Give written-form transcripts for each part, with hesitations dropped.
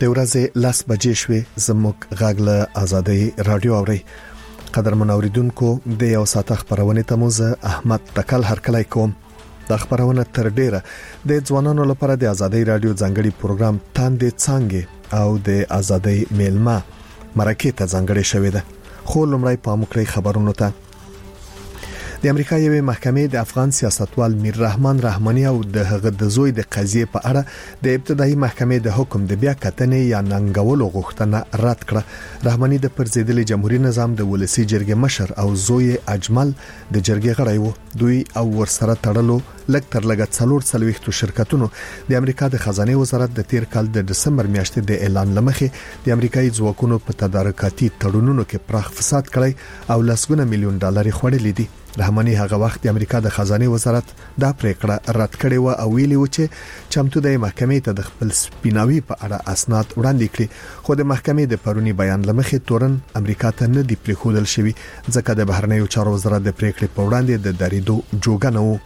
د ورځې 10 بجې شوې زموږ غږ له آزادۍ رادیو اوري. قدرمن اوریدونکو د یو ساعت خبرونه ته موزه احمد تکل هرکلی کوم. د خبرونه تر ډیره د ځوانانو لپاره د آزادۍ رادیو ځانګړي پروګرام تاندې څنګه او د آزادۍ میلمه مرکه ته ځانګړي شوې ده. خو لمړی پاموکړی خبرونه ته. د امریکا یوې محکمې د افغان سیاستوال میر رحمان رحماني او د هغه د زوی د قضیې په اړه د ابتدایي محکمې د حکم د بیا کتنې یا ننګولو غوښتنه رد کړه. رحماني د پرزیدلي جمهوریت نظام د ولسی جرګې مشر او زوی اجمل د جرګې غړی وو. دوی او ورسره تړلو لږ تر لږه 440 شرکتونو د امریکا د خزانه وزارت د تیر کال د دسمبر میاشتې د اعلان لمخې د امریکایي ځواکونو په تدارکاتي تړونونو کې پراخ فساد کړی او لسګونه میلیون ډالر خوړلې دي. رحماني هغه وخت د امریکا د خزانه وزارت دا پریکړه رد کړې و او ویلي و چې چمتو د محکمې ته د خپل سپیناوي په اړه اسناد وړاندې کړي. خو د محکمې د پرونی بیان لمخې تورن امریکا ته نه دی پریښودل شوی ځکه د بهرنیو چارو وزارت د پریکړې په وړاندې د دریدو جوګه نه و.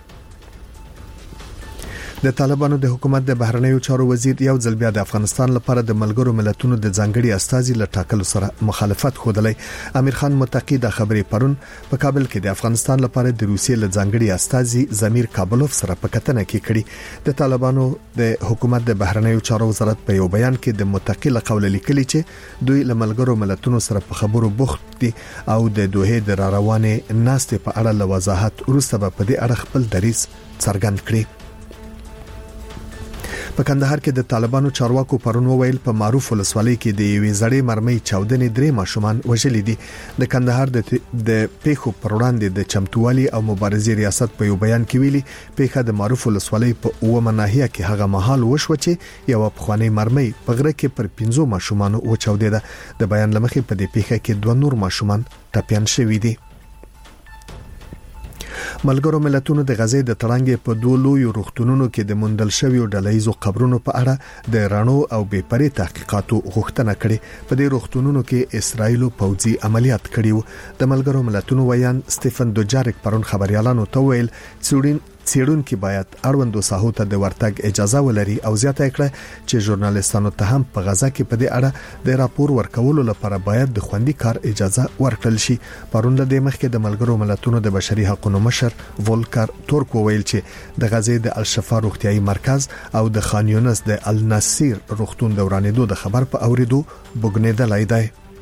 د طالبانو د حکومت د بهرنیو چارو وزیر یو ځل بیا د افغانستان لپاره د ملګرو ملتونو د ځانګړي استازي لټاکلو سره مخالفت خوده. امیر خان متقی د خبرې پرون په کابل کې د افغانستان لپاره د روسیې له ځانګړي استازي زمیر کابلوف سره په کتنه کې کړي. د طالبانو د حکومت د بهرنیو چارو وزارت په یو بیان کې د متقی له قول لیکلي چې دوی له ملګرو ملتونو سره په خبرو بوخت دي او د دوه د روانه ناستې په اړه له وضاحت وروسته په دې اړه خپل دریځ څرګند کړي. په کندهار کې د طالبانو چارواکو پرون وویل په معروف ولسوالۍ کې د یوې زړې مرمۍ چاودنې 3 ماشومان وژل دي. د کندهار د پیښو پر وړاندې د چمتووالي او مبارزې ریاست په یو بیان کې ویلي پیښه د معروف ولسوالۍ په اومه ناحیه کې هغه مهال وشو چې یو افغاني مرمۍ په غره کې پر 15 ماشومان وچاودېده. د بیان لمخې په دې پیښه کې 2 نور ماشومان ټپيان شوي دي. ملګرو ملتونو د غزې د تړانګې په 2 لویو روغتونونو کې د مندل شویو ډلهیزو قبرونو په اړه د رڼو او بې پرې تحقیقاتو غوښتنه کړې. په دې روغتونونو کې اسرایلو پوځي عملیات کړي وو. د ملګرو ملتونو ویان سټيفن دوجارک پرون خبريالانو ته ویل څېړونکو باید اړوندو ساحو ته د ورتګ اجازه ولري او زیاته کړه چې ژورنالیستانو ته هم په غزا کې په دې اړه د راپور ورکولو لپاره باید د خوندي کار اجازه ورکړل شي. پرون د مخکې د ملګرو ملتونو د بشري حقوقو مشر ولکر تورک ویل چې د غزې د الشفا روغتيایي مرکز او د خان یونس د النصیر روغتون د ورانېدو د خبر په اوریدو بوګنیدلای دی.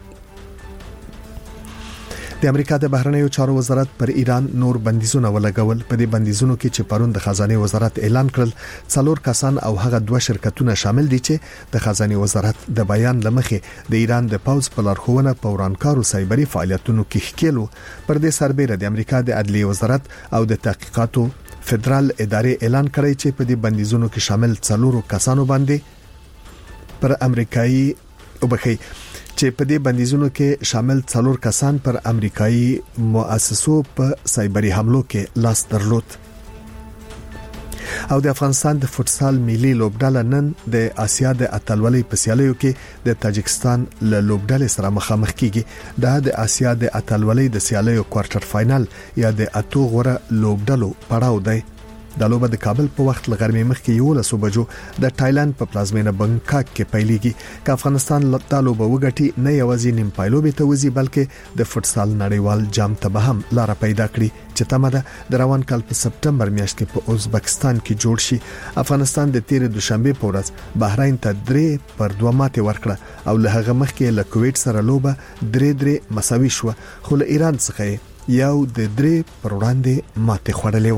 د امریکا د بهرنیو چارو وزارت پر ایران نور بندیزونه ولګول. په دې بندیزونو کې چې پرون د خزانه وزارت اعلان کړل 4 کسان او هغه 2 شرکتونه شامل دي چې د خزانه وزارت د بیان لمخې د ایران د پوز په لارښوونه په ورانکارو سایبري فعالیتونو کې ښکېلو. پر دې سربېره د امریکا د عدلیه وزارت او د تحقیقاتو فدرال ادارې اعلان کړی چې په دې بندیزونو کې شامل 4 کسانو باندې پر امریکایي چې په دې بندیزونو کې شامل 4 کسان پر امریکایي مؤسسو په سایبري حملو کې لاس درلود. او د افغانستان د فوتسال ملي لوبډله نن د آسیا د اتلولۍ په سیالیو کې د تاجکستان له لوبډلې سره مخامخ کیږي. دا د آسیا د اتلولۍ د سیالیو کوارټر فائنل یا د اتو غوره لوبډلو پړاو دی. د لوبه د کابل په وخت لغرمې مخکې 11 بجو د تایلند په پلازمینه بنکاک کې پیلېږي. که افغانستان له لوبه وګټي نه یوازې نیم پایلوبې ته وځي بلکې د فوتسال نړیوال جام ته به هم لار پیدا کړي چې تمه ده د روان کال په سپټمبر میاشت کې په ازبکستان کې جوړ شي. افغانستان د تیر دوشنبه په ورځ بحرین ته 3-2 ماتې ورکړه او له هغه مخکې له کویت سره لوبه 3-3 مساوي شو. خو له ایران څخه یو د 3 پر وړاندې ماتې خوړلې و.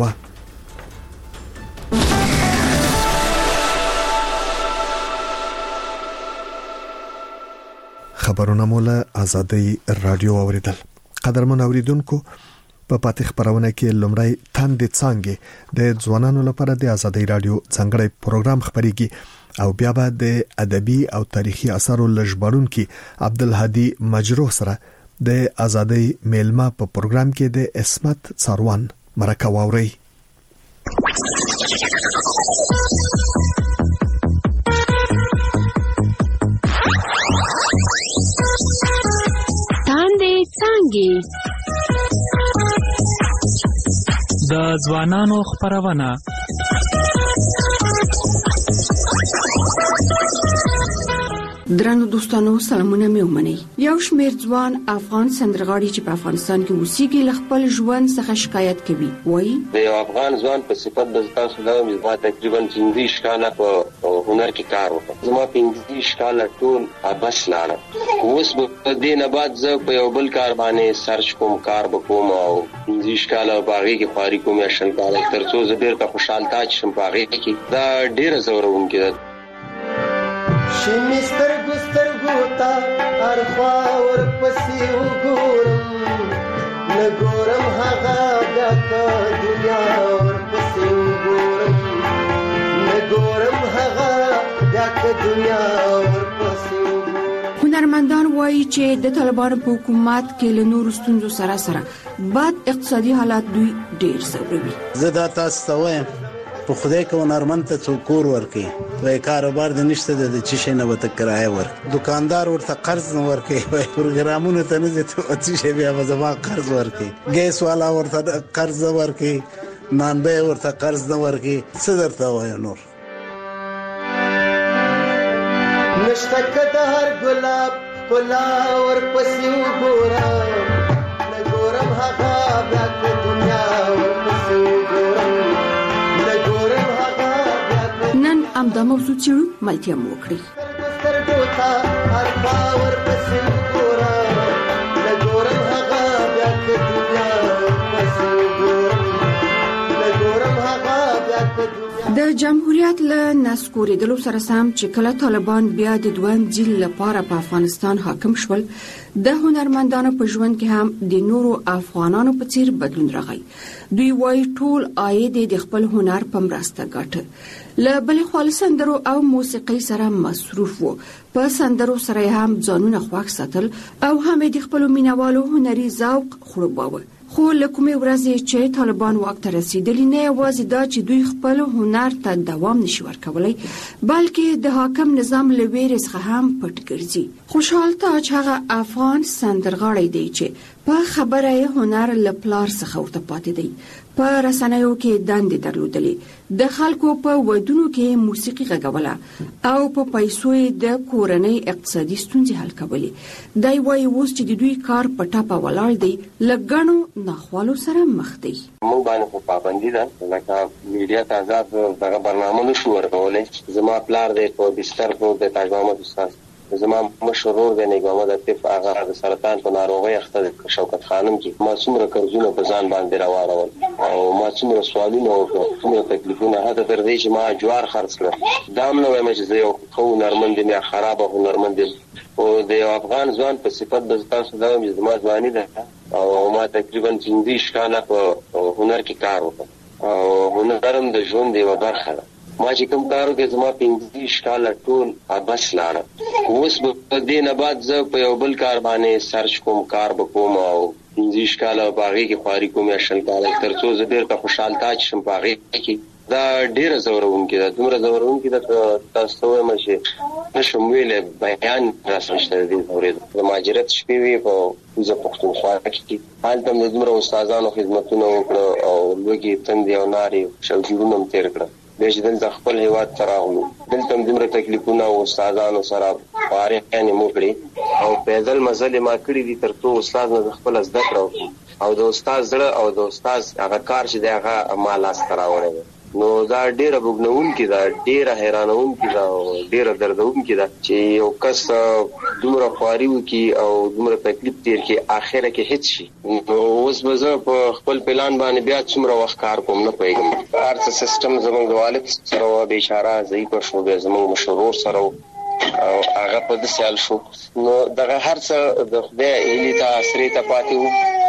خبرونه مولا آزادۍ رادیو اوریدل. قدرمن اوریدونکو په پاتې خبرونه کې لمړی تاندې څنګه د ځوانانو لپاره د آزادۍ رادیو څنګه پروګرام خبريږي او بیا به د ادبي او تاریخي اثارو لژبړونکو عبدالهادي مجروح سره د آزادۍ میلمه په پروګرام کې د اسمت ساروان مرکه واوري. د ځوانانو خبرونه درنو دوستانو سلامونه مې ومنئ. یو شمېر ځوان افغان سندرغاړي چې په افغانستان کې اوسېږي له خپل ژوند څخه شکایت کوي. وایي د یو افغان ځوان په صفت د تاسو دا ما تقریبا 15 کاله په هنر کې کار وکړ. زما 15 کاله ټول بس لاړه. اوس په دې نه بعد زه په یو بل کار باندې سرچ کوم، کار وکوم او 15 کاله باغې کې خواري کوم یا شل کاله ترڅو زه ډېر خوشاله شم. باغې کې دا ډېر زورونکې ده. شمیستر ګسترګو تا ارخوا ور پسې وګورم، نګورم هغه بیا که دنیا ور پسې وګورم، نګورم هغه بیا که دنیا ور پسې وګورم. هنرمندان وایي چې د طالبانو په حکومت کې له نورو ستونزو سره بد اقتصادي حالات دوی ډېر ځوروي. زه دا تاسو ته وایم په خدای کې هنرمند ته څوک کور ورکړي، وای کاروبار د نشته د چی شي نه وته کرایه ورکړي، دکاندار ورته قرض نه ورکړي، وای پروګرامونه ته نه ته چی شي بیا زما قرض ورکړي، ګیس والا ورته قرض ورکړي، نانبه ورته قرض نه ورکړي. څه درته وای نور نشته کده هر ګلاب کلا ور پسې وګورم، نګورم هغه بیا که دنیا ور پسې وګورم. نن امدا موضوع چې ملتیا مو وکړي. د جمهوریت له نسکورېدلو سره سم چې کله طالبان بیا د دویم ځل لپاره په افغانستان حاکم شول، د هنرمندانو په ژوند کې هم د نورو افغانانو په څیر بدلون راغی. دوی وايي ټول عاید د خپل هنر په مرسته ګټه، له بلې خوا سندرو او موسیقۍ سره مصروف وو. په سندرو سره هم ځانونه خوښ ساتل او هم د خپل مینوالو هنري ذوق خړوباوه. خو له کومې ورځې چې طالبان واک ته رسیدلی، نه یوازې دا چې دوی خپل هنر ته دوام نشي ورکولی، بلکې د حاکم نظام له ویرې څخه هم پټ ګرځي. خوشحال تاج هغه افغان سندرغاړی دی چې په خبره یې هنر له پلار څخه ورته پاتې دی. په رسنیو کې دندې درلودلې، د خلکو په ودونو کې موسیقي غږوله او په پیسو د کورنۍ اقتصادي ستونزې حل کولې. دی وايي اوس چې د دوی کار په ټاپه ولاړ دی، له ګڼو ناخوالو سره مخ دی. موږ باندې په پابندي ده، لکه میډیا ته آزاد دغه برنامه نشو ورکولی. زما پلار دی په بستر کې د تاج محمد استاد، زما مشرور د نګامه د طب هغه د سرطان په ناروغۍ اخته د شوکت خانم کې ما څومره قرضونه په ځان باندې راوړل او ما څومره سوالونه او څومره تکلیفونه هدا تر دې چې ما جوار خرڅ کړ. دا نو وایم چې زه یو خو هنرمند یم یا خراب هنرمند یم. او د افغان ځوان په صفت د تاسو دا زما ځواني ده او ما تقریبا 15 کاله په هنر کې کار وکړ او هنرم د ژوند یوه برخه ده. ما چې کوم کارو کې زما 15 کاله ټول بس لاړه. اوس په دې نه بعد زه په یو بل کار باندې سرچ کوم، کار وکوم او 15 کاله باغې کې خواري کوم یا شل کاله ترڅو زه ډېر خوشاله شم. باغې کې دا ډېر زورونکې ده، دومره زورونکې ده تاسو ته وایم چې نشم ویلی، بیان راسره نشته د دې اورېدو. د مهاجرت شپې وې په زه پښتونخوا کې، هلته مې د دومره استادانو خدمتونه وکړه او لوږې تندې او نارې شوګیرونه م تېر کړه. بیا چې دلته خپل هیواد ته راغلو، دلته هم دومره تکلیفونه او استادانو سره فارغانې مو کړې او پیدل مزل ما کړي دي تر څو استاد نه خپل زده کړو او د استاد زړه او د استاد هغه کار چې دی هغه ما لاس ته راوړی. نو دا ډیره بوګنونکې ده، ډیره حیرانونکې ده او ډیره دردونکې ده چې یو کس دومره خواري وکړي او دومره تکلیف تیر کړي، اخره کې هیڅ شي. نو اوس به زه په خپل پلان باندې بیا څومره وخت کار کوم نه پوهېږم. هر څه سیسټم زموږ د والد سره وه، بیچاره ضعیفه شو، بیا زموږ مشرور سره او هغه په داسې حال شو. نو دغه هر څه د خدای هیلې ته اسرې ته پاتې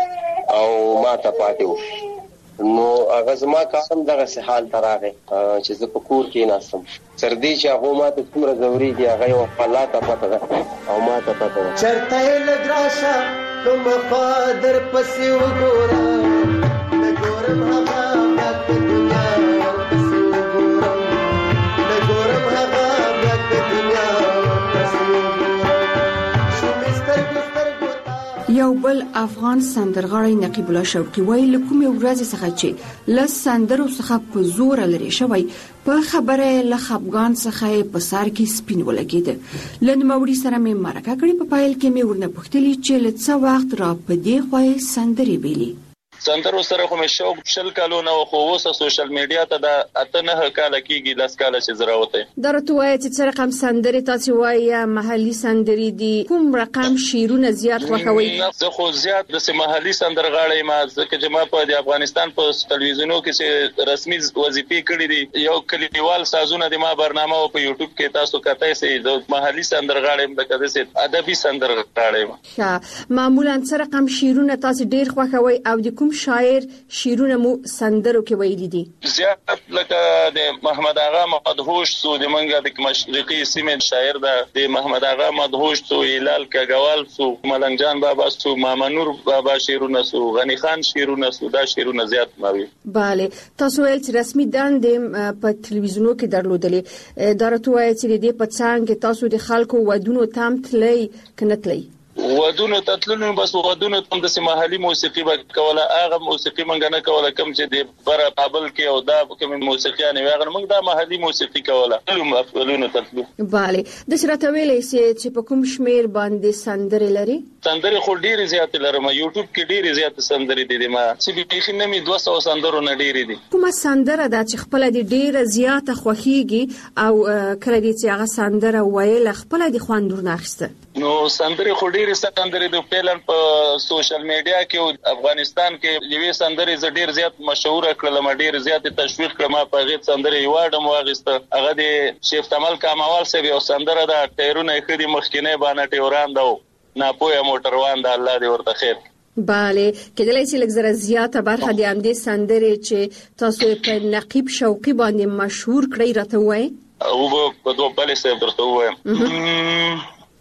وو او ما ته پاتې وو. نو هغه زما کارم دغسې حال ته راغی چې زه په کور کې ناستم. تر دې چې هغو ما ته څومره ځورېږي هغه یوه الله ته پته ده او ما ته پته ده. چېرته یې لږ راشه کومه خوا در پسې وګوره، نګورم هغه بیا که دنیا ورپسې وګورم، نګورم هغه بیا که دنیا ورپسې وګورم. شومې سترګو سترګو ته یو بل افغان سندرغاړی نقیب الله شوقي وایي له کومې ورځې څخه چې له سندرو څخه په زور لري شوی په خبره له خپګان څخه په سر کې سپین ولګید. له نوموړي سره مې مرکه کړې، په پیل کې مې ورنه پوښتلې چې له څه وخت را په دې خوای سندرې ویلي. سندرو سره خو مې شوق 20 کالو نه خو اوس سوشل میډیا ته د 8 کال کېږي 10 کال چې زراوته درته وایي چې څه رقم سندرې تاسو وایي محلي سندرې دي، کوم رقم شیرونه زیات خوښوي؟ زه خو زیات د محلي سندرغاړي ما ځکه چې ما په د افغانستان په ټلویزیونو کې چې رسمي وظیفې کړې دي، یو کلیوال سازونه د ما برنامه په یوټیوب کې تاسو کته سي د محلي سندرغاړي د کده سي ادبي سندرغاړي. معمولا څه رقم شیرونه تاسو ډیر خوښوي او د کوم شاعر شیرونه مو سندرو کې ویلي دي؟ زیات لکه د محمد آغا مدهوش سو د منګه د مشرقي سیمه شاعر د محمد آغا مدهوش سو هلال کګوال سو ملنګ جان بابا سو مامنور بابا شیرونه سو غنی خان شیرونه سو دا شیرونه زیات ماوي. bale تاسو ول چې رسمي دندې په ټلویزیونو کې درلودلې، درته وایي چې د پڅانګ کې تاسو د خلکو ودونو تام تللی کنتلی؟ ودونو تطلونو بس ودونو تم د محلي موسیقي وکوله، هغه موسیقي منګ نه کوله کوم چې د بر بابل کې او دا کوم موسیقيان وغیرہ موږ دا محلي موسیقي کوله ودونو تطلو. bale د شرته ویلې چې په کوم شمیر باندې سندرې لري؟ سندرې خو ډېر زیات لرم، یوټیوب کې ډېر زیات سندرې دي ما چې به نه می 200 سندرو نه ډېر دي. کومه سندره دا چې خپل د ډېر زیات خوخيږي او کله دې چې هغه سندره وایي خپل د خواندور نه اخسته؟ نو سندرې خو ډېر سندرې د پیلن په سوشل میډیا کې او افغانستان کې یوې سندرې ز ډېر زیات مشهور کړل، ما ډېر زیات تشویق کړم په غیت سندرې یواډم واغسته هغه د شیف تمل کاموال سره یو سندره دا ټیرونه خېدي مخکینه باندې ټیوران دا ناپوهه موټروان دا الله دې ورته خیر. bale کله چې لږ زیاته برخه د امدې سندرې چې تاسو په نقیب شوقي باندې مشهور کړی راته وایي او په دوه بلې سره درته وایم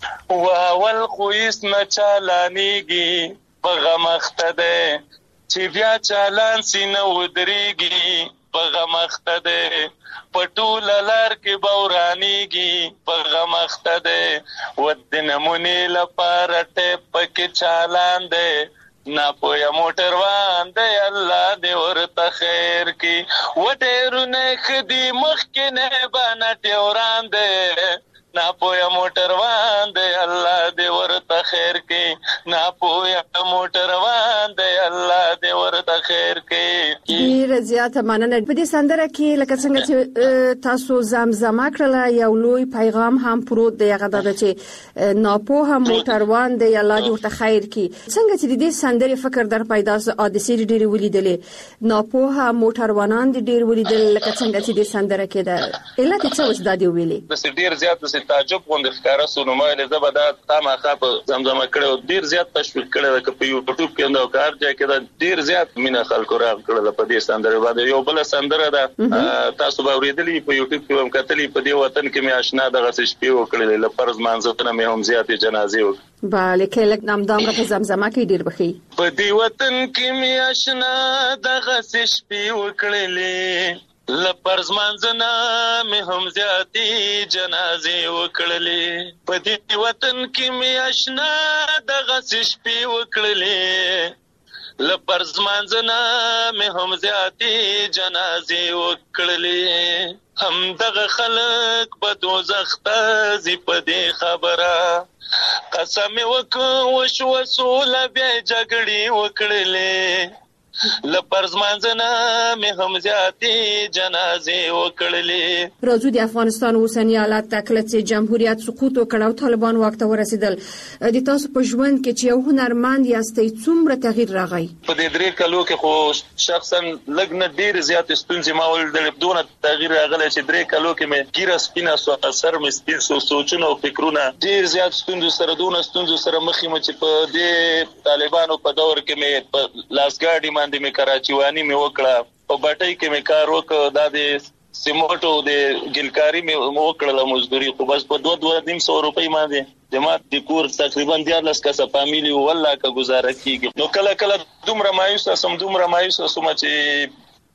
واول خویس نه چالانیږي په غمخته ده چې بیا چالان سینه ودرېږي په غمخته ده پټول لار کې بورانیږي په غمخته ده ود نمونې لپاره ټپ کې چالان ده نا پویا موټر وان ده الله دې ورته خیر کی وټرونه خدي مخ کې نه باندې ټوران ده نا پویا موټر وان دے اللہ دے ورتا خیر کی نا پویا موټر وان دے اللہ دے ورتا خیر کی. ډیر زیاته مننه. په دې سندره کې لکه څنګه چې تاسو زمزمه کړل یو لوی پیغام هم پروت دی، هغه د چې ناپوه موټر وان دے الله دې ورته خیر کی. څنګه چې دې سندره فکر در پیدا حادثه ډیر ولیدلې ناپوه موټر وانان ډیر ولیدل لکه څنګه چې دې سندره کې ده علت څه وس د دې ویلې؟ بس ډیر زیات تعجب غوند ښکارا سونو مې له زبدا تامه خاپ زمزمه کړو، ډیر زیات تشویق کړو په یوټیوب کې نو کار ځای کې ډیر زیات مینا خلکو راغ کړل په دې سندره باندې. یو بل سندره ده تاسو به اوریدلې په یوټیوب کې هم کتلې په دې وطن کې مې آشنا دغه څه شپې وکړلې ل فرض مانځونه مې هم زیاتې جنازې وکړې. bale کله نامدام را په زمزمه کې ډیر بخي په دې وطن کې مې آشنا دغه څه شپې وکړلې لپرز منځنا مې هم زیاتی جنازې وکړلې په دې وطن کې مې آشنا دغه شپې وکړلې لپرز منځنا مې هم زیاتی جنازې وکړلې هم دغه خلک په دوزخ ته زی په دې خبره قسم وشو وسول بیا جګړې وکړلې لپرز منځنا مې هم زیاتی جنازې وکړلې. راځو د افغانستان اوسنی حالت تکله چې جمهوریت سقوط وکړ او طالبان واک ته ورسېدل، د تاسو په ژوند کې چې یو هنرمند یاستئ څومره تغییر راغی؟ په دې 3 کالو کې خو شخصا لږ نه ډیر زیات ستونزې ما ولدل، دونه تغییر راغلی چې 3 کالو کې مې ګیره سپینه سو اثر مې سپین سو سوچونه او فکرونه ډیر زیات ستونزې سره دونه ستونزې سره مخې مې چې په دې طالبانو په دور کې مې په لاسګاډي باندې مې کراچیوانی مې وکړه، په بټۍ کې مې کار وکړ، دا د سیموټو د ګلکاری مې وکړله مزدوري، خو بس په 2-2.5 روپۍ باندې جماعت د کور تقریبا 14 کسه فامیلی والله کا گزاره کیږي. نو کله کله دومره مایوس سم چې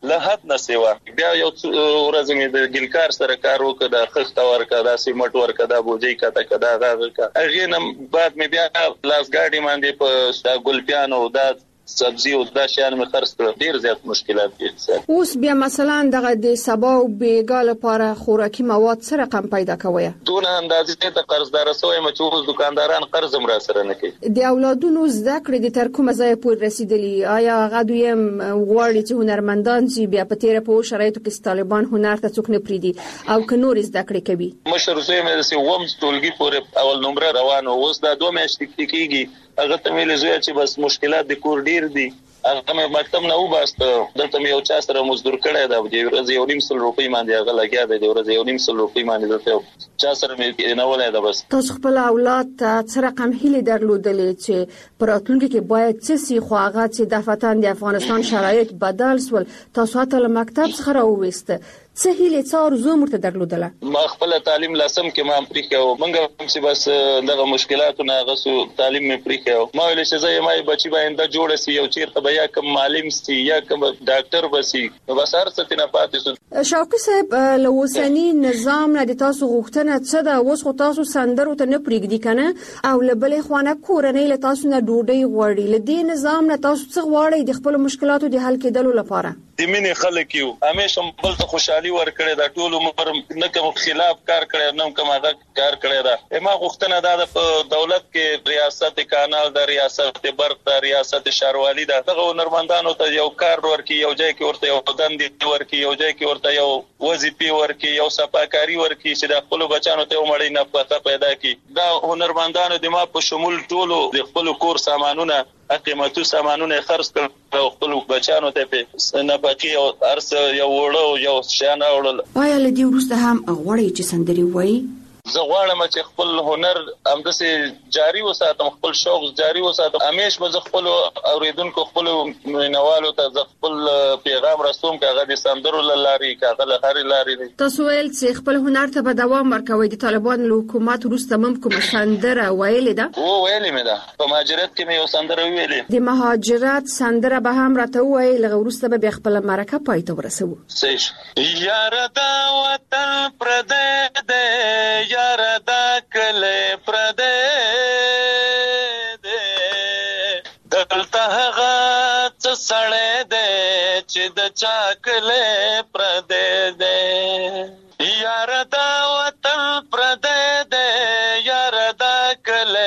له حد نه سیوا. بیا یو ورځ مې د ګلکار سره کار وکړ، د خښته ورکړه، د سیمټ ورکړه، د بوجي کته کدا غاغه هغه نه بعد مې بیا لاس ګاډي باندې په ګلپیانو د سبزی او د شان مې خرڅ کړ. ډیر زیات مشکلات دي. اوس بیا مثلا دغه د سبا او بیګا لپاره خوراکي مواد سره کم پیدا کوي. دون اندازې ته قرضدار سوی مچوز دکانداران قرض مر سره نه کوي. د اولادونو زده کړې د تر کومه ځای پورې رسیدلی؟ آیا هغه دوی غواړي چې هنرمندان شي بیا په تیر په شرایطو کې طالبان هنر ته څوک نه پریدي او که نور زده کړې کوي؟ مشر زوی مې سي ووم ټولګي پورې اول نمبر روان اوس دا 2 میاشتې کېږي. هغه ته مې لزوی چې بس مشکلات د کور ډیر دي. هغه مې مکتب نه وباسته، دلته مې یو چا سره مزدور کړی دا د ورځې 1.5 روپۍ باندې هغه لګیا دی، د ورځې 1.5 روپۍ باندې دلته چا سره مې نه ولای دا. بس تاسو خپل اولاد ته څه رقم هیله درلودلې چې پر راتلونکي کې باید څه سي خو هغه چې د فتن د افغانستان شرایط بدل سول، تاسو ته له مکتب څخه راوويسته، څه هیله څو ارزو مرته درلودله؟ ما خپل تعلیم لاسم کې ما پریخو منګه چې بس دغه مشکلاتونه غسو تعلیم مې پریخو. ما ویل چې زه یې بچی باندې جوړ سي او چیرته بیا کوم معلم سي یا کوم ډاکټر بسي، بس هر څه نه پاتې سو. شوقي صاحب لوسنی نظام نه د تاسو غوښتنه څه ده؟ اوس خو تاسو سندرو ته نه پریږدي کنه او لبلې خوانه کورنۍ له تاسو نه ډوډۍ غواړي. لدې نظام نه تاسو څه غواړئ د خپل مشکلاتو د حل کېدلو لپاره؟ د مینې خلک یو همیشه بل ته خوشحالي ورکړي دا ټول عمر نه کوم خلاف کار کړي نه کوم هغه کار کړي دا. ما غوښتنه دا د دولت کې ریاست کانال د ریاست برق د ریاست شهروالي دا دغه هنرمندانو ته یو کار ورکړي، یو ځای کې ورته یو دندې ورکړي، یو ځای کې ورته یو وظیفه ورکړي، یو صفاکاری ورکړي چې د خپل بچانو ته ومړي نه پته پیدا کړي. دا هنرمندانو د ما په شمول ټول د خپل کور سامانونه قیمتي سامانونه خرڅ کړ او خپل بچانو ته په نفقي او ارس یو وړو یو شان اورل. آیا لدی ورسته هم غوړی چې سندري وای؟ زه غواړم چې خپل هنر همداسې جاری وساتم، خپل شوق جاری وساتم. همیشه به خپل اوریدونکو خپل مینوالو ته خپل پیغام رسوم کاغه د سندرو لاري کاغه لاري لاري. تاسو ویل چې خپل هنر ته به دوام ورکوي. د طالبان حکومت وروسته کوم سندره ویلې ده؟ ویلې مې ده په مهاجرت کې مې یو سندره ویلې. د مهاجرت سندره به هم راته وایي لغه وروسته به خپل مرکه پای ته ورسوي. صحیح. یار دا وطن پردې دې یار دا کله پردې دې دلته هغه څه سړې دې چې د چا کله پردې دې یار دا وطن پردې دې یار دا کله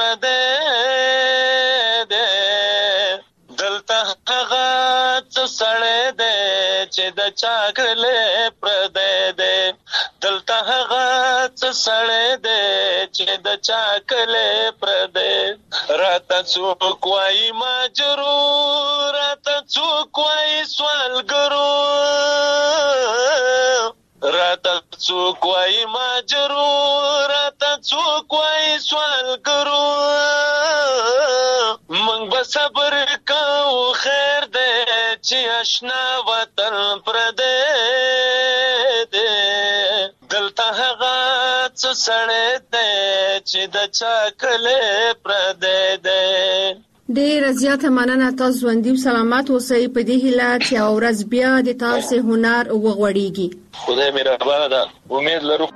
پردې دې دلته هغه څه سړې دې چې د چا کله پردې دې دلته هغه څه سړې دې چې د چا کله پردې راته څوک وایي ماجرو راته څوک وایي سوالګرو راته څوک وایي ماجرو راته څوک وایي سوالګرو موږ به صبر کوو خیر دې چې اشنا وطن پردې دې دلته هغه څه سړې دې چې د چا کله پردې دې. ډېر زیاته مننه. تاسو ژوندي او سلامت اوسئ. په دې هیله چې اورز بیا د تاسو هنر وغوړیږي. خدای مهربانه ده. امید لرو.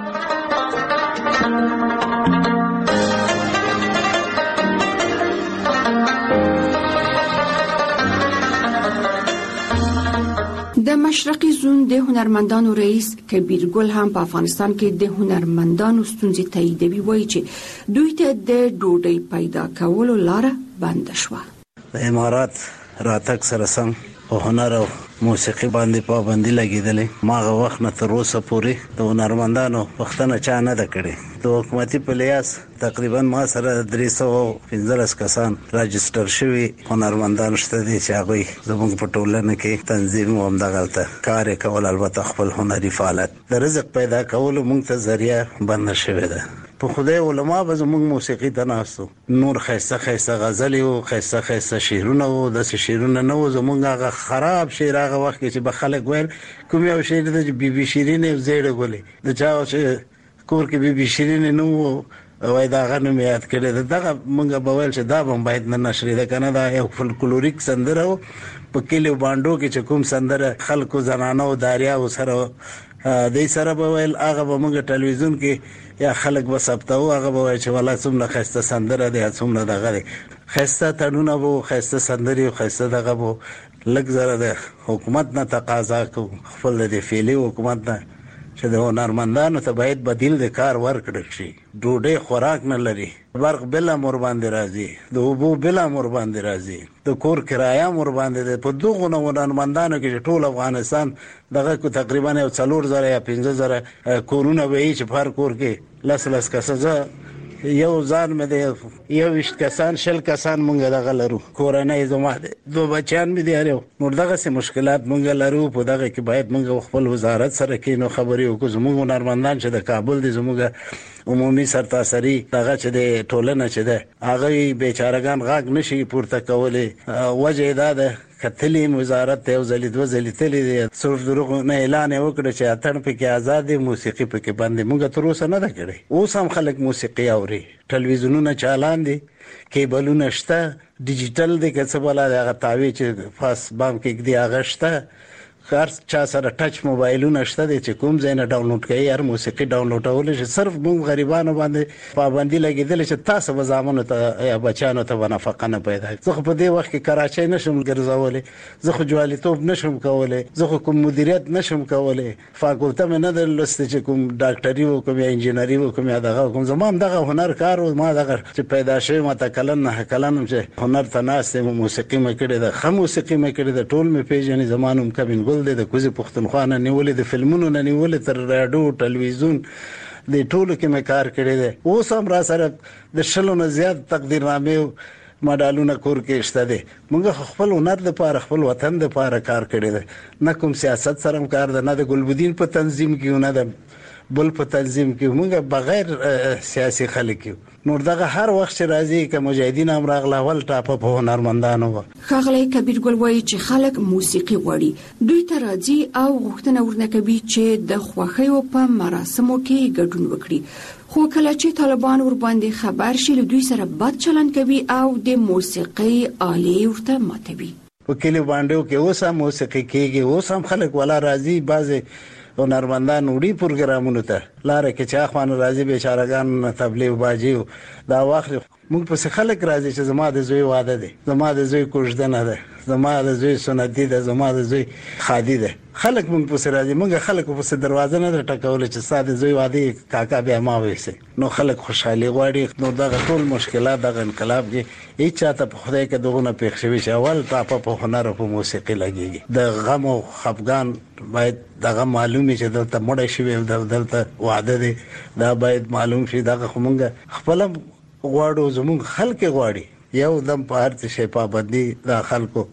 د مشرقي زون د هنرمندانو رئیس کبیر ګل هم په افغانستان کې د هنرمندانو ستونزې تاییدوي. وایي چې دوی ته د ډوډۍ پیدا کولو لاره بند شوه. د امارات راتګ سره سم په هنر او موسیقي باندې پابندي لګیدلې. ماغه وخت نه تر اوسه پورې د هنرمندانو وختونه چا نه ده کړې. د حکومتي پلیاس تقریبا ما سره 315 کسان راجستر شوي هنرمندان شته دي چې هغه زموږ په ټولنه کې تنظیم هم دغلته کار کول. البته خپل هنري فعالیت د رزق پیدا کولو موږ ته ذریعہ بند شوی ده. په خدای علما به زموږ موسیقي ته ناستو، نور خیسته خیسته غزل او خیسته خیسته شعرونه او د شعرونه نو زموږ هغه خراب شعر هغه وخت کې چې به خلک ویل کوم یو شعر د بیبي شیرین زیړه ګولې د چا چې کور کې بیبي شیرین نو وای دا غنم یاد کړل دغه مونږ به ویل چې دا باید نه نشری ده کنه دا یو فولکلوریک سندره په کلیو باندو کې چې کوم سندره خلکو زنانو داریاو سره د سره به ویل هغه به موږ ټلویزیون کې یا خلک به ثبتو هغه به چې ولا څومره خسته سندره ده څومره دغه خسته تړونه وو خسته سندري خسته دغه وو لږ زره د حکومت نه تقاضا کو خپل د فعلی حکومت نه چې د هنرمندانو ته باید بدیل د کار ورکړل شي. ډوډۍ خوراک نه لري، برق بل امر باندې راځي، د اوبو بل امر باندې راځي، د کور کرایه امر باندې په دغه هنرمندانو کې ټول افغانستان دغه کو تقریبا 4000 یا 15000 کورونه وي چې پر کور کې لس کسه یو ځان مې د یو وشت کسان شل کسان مونږ دغه لرو کورنۍ زما دو بچیان مې دي هرو نور دغه سي مشکلات مونږ لرو په دغه کې باید مونږ خپل وزارت سره کې نو خبري وکړو زموږ هنرمندان چې د کابل دي زموږ عمومي سرتاسري دغه چې د ټولنه چې ده هغه بیچارهګان غاګ نشي پورته کولای وجه دا ده کتلی وزارت ته وزلی دو زلی تلی صرف دروغ نه اعلان وکړ چې اتن په کې آزاد موسیقي په کې باندې موږ تر اوسه نه ده کړې. اوس هم خلک موسیقي اوري، ټلویزیونونه چالان دي، کیبلونه شته، ډیجیټل دي که څه بلا هغه تاوی چې فاس بام کې دی هغه شته، هر چا سره ټچ موبایلونه شته دي چې کوم ځای نه ډاونلوډ کوي هر موسیقي ډاونلوډول شي. صرف موږ غریبانو باندې پابندي لګیدل چې تاسو به زامنو ته یا بچانو ته ونفقه نه پیدا. زه په دې وخت کې کراچۍ نشم ګرځولې، زه خو جوالیتوب نشم کولای، زه خو کوم مدیریت نشم کولای، فاکولټه مې نه درلسته چې کوم ډاکټري وکم یا انجینری وکم یا دغه کوم زمام دغه هنر کار او ما دغه چې پیدا شوی ما تکلن نه کلن چې هنر تناسب موسیقي مې کړې ده، خو موسیقي مې کړې ده، ټول مې پیژنې زمانوم کبین د کوزي پښتونخوا نه نیولې د فلمونو نه نیولې تر رادیو ټلویزیون د ټولو کې مې کار کړی دی. اوس هم را سره د شلو نه زیات تقدیرنامې مډالونه کور کې شته دي. موږ خپل هنر د پاره خپل وطن د پاره کار کړی دی، نه کوم سیاست سره کار ده، نه د ګلبدین په تنظیم کې نه ده بل په تنظیم کې، موږ بغیر سیاسي خلک یو. نور دغه هر وخت راځي که مجاهدین هم راغله ول ټاپه په هنرمندانو. ښاغلی کبیر ګل وایي چې خلک موسیقي غواړي، دوی ته راځي او غوښتنه ورنه کوي چې د خوښیو په مراسمو کې ګډون وکړي، خو کله چې طالبان ور باندې خبر شي له دوی سره بد چلند کوي او د موسیقي آلې ورته ماتوي. په کلیو باندې کې اوس هم موسیقي کېږي، اوس هم خلک ولا راځي، بعضې هنرمندان وړي پروګرامونو ته لاره کې چې اخوان راځي بیچارهګان تبلیغ باجی دا واخلي. موږ په خلک راځي چې زما د زوی واده دی، زما د زوی کوژدنه ده، زما د زوی سنتي ده، زما د زوی خادي ده، خلک موږ په راځي. موږ خلک په دروازه نه ټکول چې ساده زوی واده کاکا بیا ما وېسه، نو خلک خوشحالي غواړي. نو دا ټول مشکلات د انقلاب کې هیڅ چاته په خدای کې دغه نه پېښ شوی چې اول ټاپه په هنر او په موسیقي لګيږي. د غم او خفګان باید دغه معلومي چې دلته مړ شي دلته واده دي دا باید معلوم شي. دغه خمونګه خپل غواړو زموږ خلک غواړي یو دم په هر څه شي پابندي د خلکو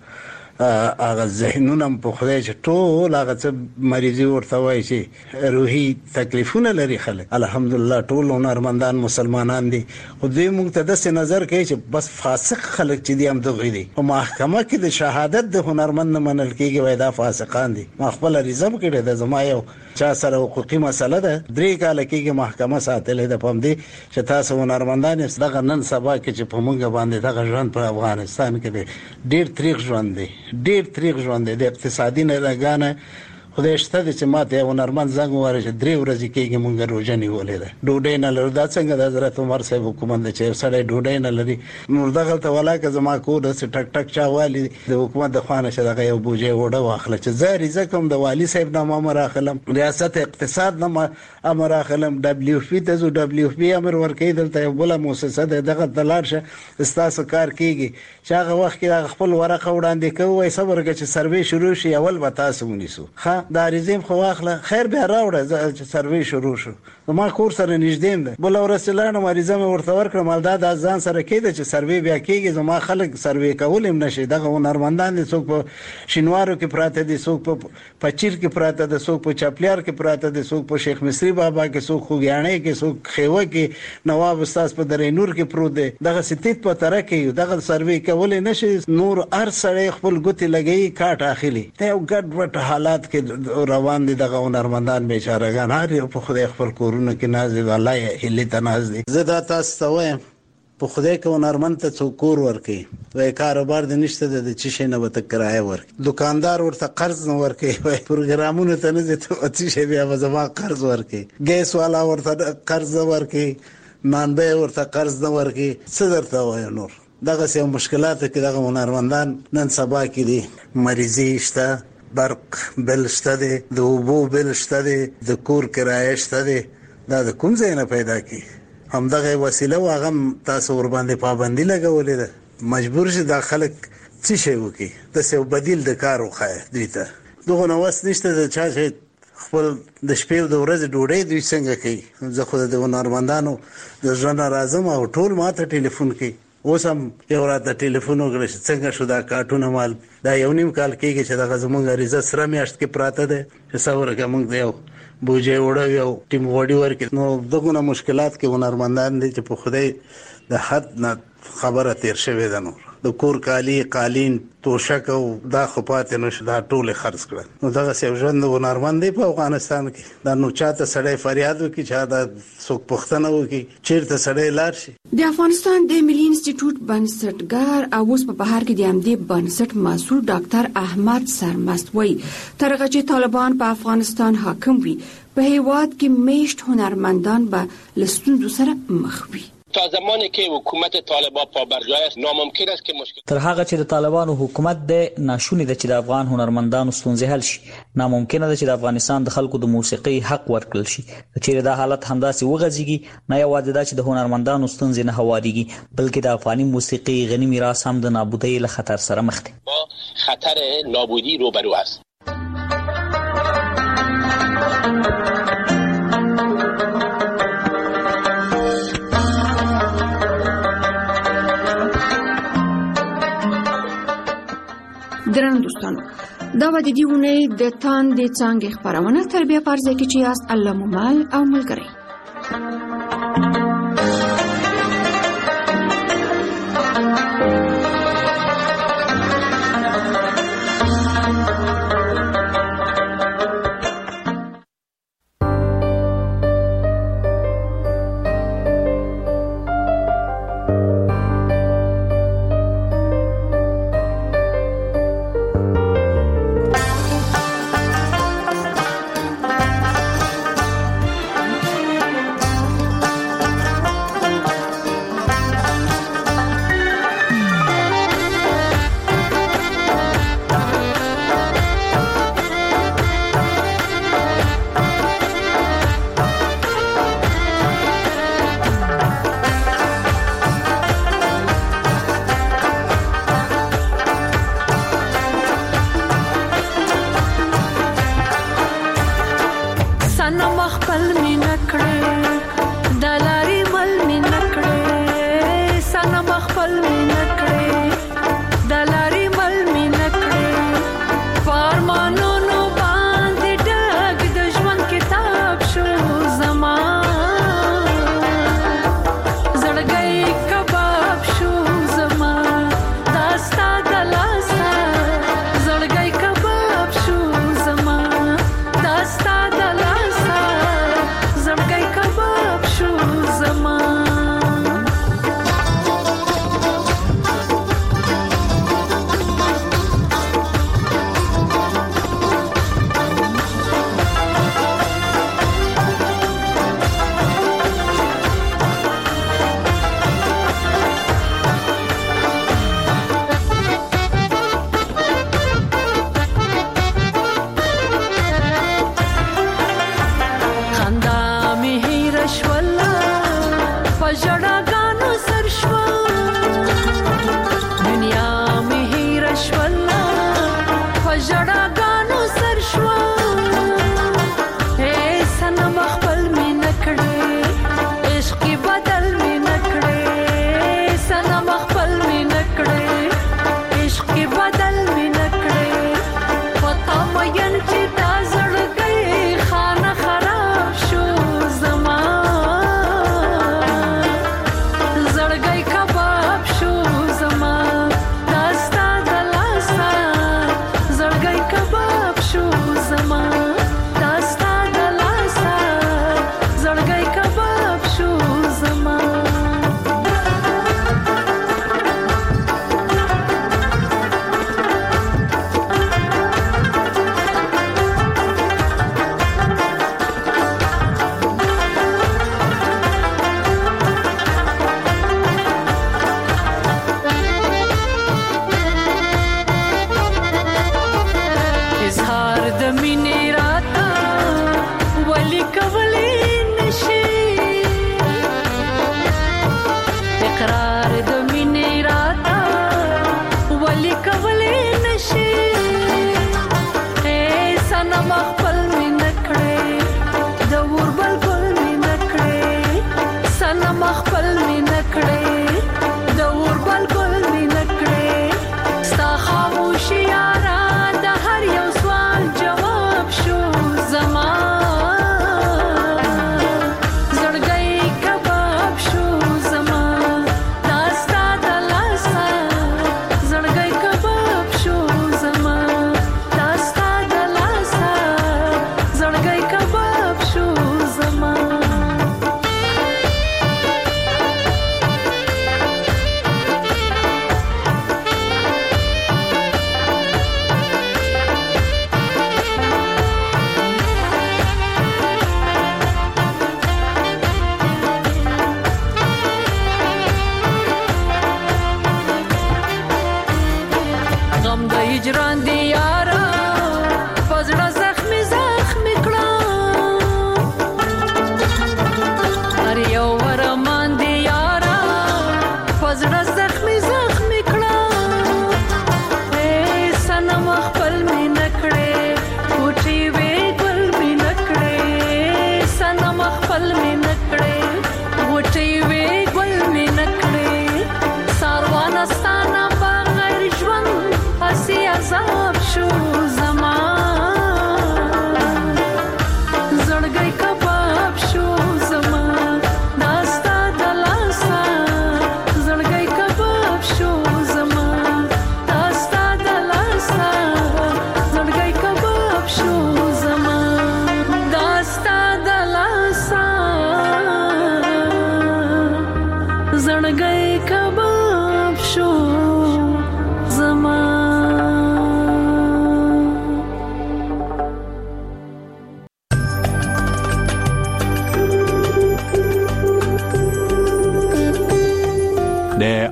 هغه ذهنونه په خدای چې ټول هغه څه مریضي ورته وایي چې روحي تکلیفونه لري خلک. الحمدلله ټول هنرمندان مسلمانان دي، خو دوی موږ ته داسې نظر کوي چې بس فاسق خلک چې دي هم دغه دي. په محکمه کې د شهادت د هنرمند نه منل کېږي وای دا فاسقان دي. ما خپل ریزم کړی د زما یو چا سره حقوقي مسله ده 3 کال کېږي محکمه ساتلې ده پم دي چې تاسو هنرمندان دغه نن سبا کې چې په موږ باندې دغه ژوند په افغانستان کې دی ډېر تریخ ژوند دی، ډېر تریخ ژوند دی. د اقتصادي نه لګانه خدای شته چې ماته هنرمند زنګ واره چې 3 ورځې کېږي مونږ روزه نیولې ده، ډوډۍ نه لرو. دا څنګه د حضرت عمر صاحب حکومت دی چې سړی ډوډۍ نه لري. نور دغه ته ولا که زما کو د ټک ټک چا والی د حکومت د خوانه چې دغه یو بوجه وړه واخله چې زه ریزه کوم د والی صاحب نامه مراخلم، ریاست اقتصاد نامه امراخلم، دبليو اف پی ته زو دبليو اف پی امر ورکې دلته یو بل مؤسسه ده دغه دلارشه استاسو کار کیږي چې هغه وخت کې خپل ورقه وړاندې کوي صبر کې چې سروې شروع شي اول به تاسو ونیسو. ها دا ریزم خو واخله خیر به راوړه چې سروې شروع شو. ما کور سره نږدې ده بل ورسلانه مریضه مې ورته ورکړم مالدا د ځان سره کېده چې سروې بیا کېږي زما خلک سروې کول هم نشي. دغه هنرمندان دي څوک په شینوارو کې پراته دي، څوک په پچیر کې پراته دي، څوک په چپلیار کې پراته دي، څوک په شیخ مصری بابا کې، څوک خوګیاڼې کې، څوک خیوه کې، نواب استاد په درې نور کې پروت دي. دغه ستیت په تر کې دغه سروې کول نشي. نور هر سړی خپل ګوتې لګي کاټ اخلي ته یو ګډ وډ حالات کې روان دي. دغه هنرمندان بیچارهګان هر یو په خدای خپل کورونه کې ناز دي، الله یې هلي ته ناز دي. زه دا تاسو ته وایم په خدای کې هنرمند ته څوک کور ورکړي وای کاروبار د نشته د چی شي نه وته کرایه ورکړي دکاندار ورته قرض نه ورکړي وای پروګرامونه ته نه ته چی شي بیا وځما قرض ورکړي ګیس والا ورته قرض ورکړي مانبه ورته قرض نه ورکړي څه درته وای نور دغه سه مشکلات کې دغه هنرمندان نن سبا کې دي مریضي شته برق بل شته دي د اوبو بل شته دي د کور کرایه شته دي دا د کوم ځای نه پیدا کی هم دغه وسیله واغه تاسو ور باندې پابندي لګولې ده مجبور شي د خلک څه شي وکي د څه بدیل د کار وخای دوی ته دغه نو وس نشته د چا شي خپل د شپې او د ورځې ډوډۍ دوی څنګه کوي زه خو د هنرمندانو د ژوند راځم او ټول ماته ټلیفون کوي اوس هم یو راته ټلیفون وکړ چې څنګه شو دا کارټونه مال دا یو نیم کال کېږي چې دغه زمونږ غریزه سره میاشت کې پراته ده چې څورګه موږ دیو بوجي وړو یو ټیم وړي ورکې نو دغه مشکلات کې هنرمندان دي چې په خدای د حد نه خبره تیر شوی ده نو د کور کالی قالین توشک او دا خپات نشه دا ټول خرڅ کړل نو دغه سیو ژوند هنرمند دی په افغانستان کې دا نو چاته سړی فریاد وکي چې دا څوک پښتنه وکي چیرته سړی لار شي د افغانستان د ملي انسټیټیوټ بنسټګر او اوس په بهر کې د امدی بنسټ مسؤل ډاکټر احمد سرمست وایي ترغه چې طالبان په افغانستان حاکم وي په هیواد کې میشت هنرمندان به لستوندو سره مخ وي تا زمانی که حکومت طالبان پابرجای است ناممکن است که مشکل تر هغه چې د طالبانو حکومت د ناشونی د چې د افغان هنرمندانو ستونزې حل شي ناممکن ده چې د افغانستان د خلکو د موسیقي حق ورکړل شي چې دا حالت همداسې وغځيږي نه یوازې دا چې د هنرمندانو ستونزې نه هواريږي بلکې د افغاني موسیقي غني میراث هم د نابودۍ له خطر سره مخ دی با خطر نابودی روبرو است درنو دوستانو دا و د دې ونې د تاندې څنګه خبرونه تربیه پرځه کې چې یاست الله ممال او ملګری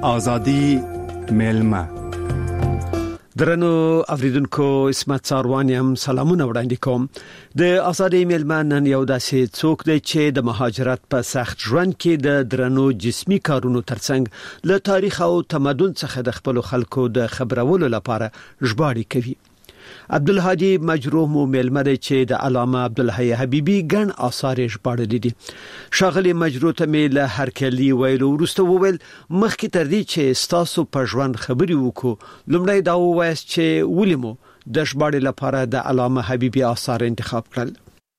ازادي میلمه. درنو اوریدونکو اسمت ساروانیم سلامونه وړاندې کوم. د ازادي میلمه نن یو داسې څوک دی چې د مهاجرت په سخت ژوند کې د درنو جسمي کارونو ترڅنګ له تاریخ او تمدن څخه د خپل خلکو د خبرولو لپاره ژباړې کوي. عبدالهادي مجروح مو میلمه دی چې د علامه عبدالحی حبیبی ګڼ آثار ژباړلي دي. شاغلي مجروح ته مې له هرکلی ویلو وروسته وویل مخکې تر دې چې ستاسو په ژوند خبري وکړو لومړی دا ووایاست چې ولې مو د ژباړې لپاره د علامه حبیبی آثار انتخاب کړل.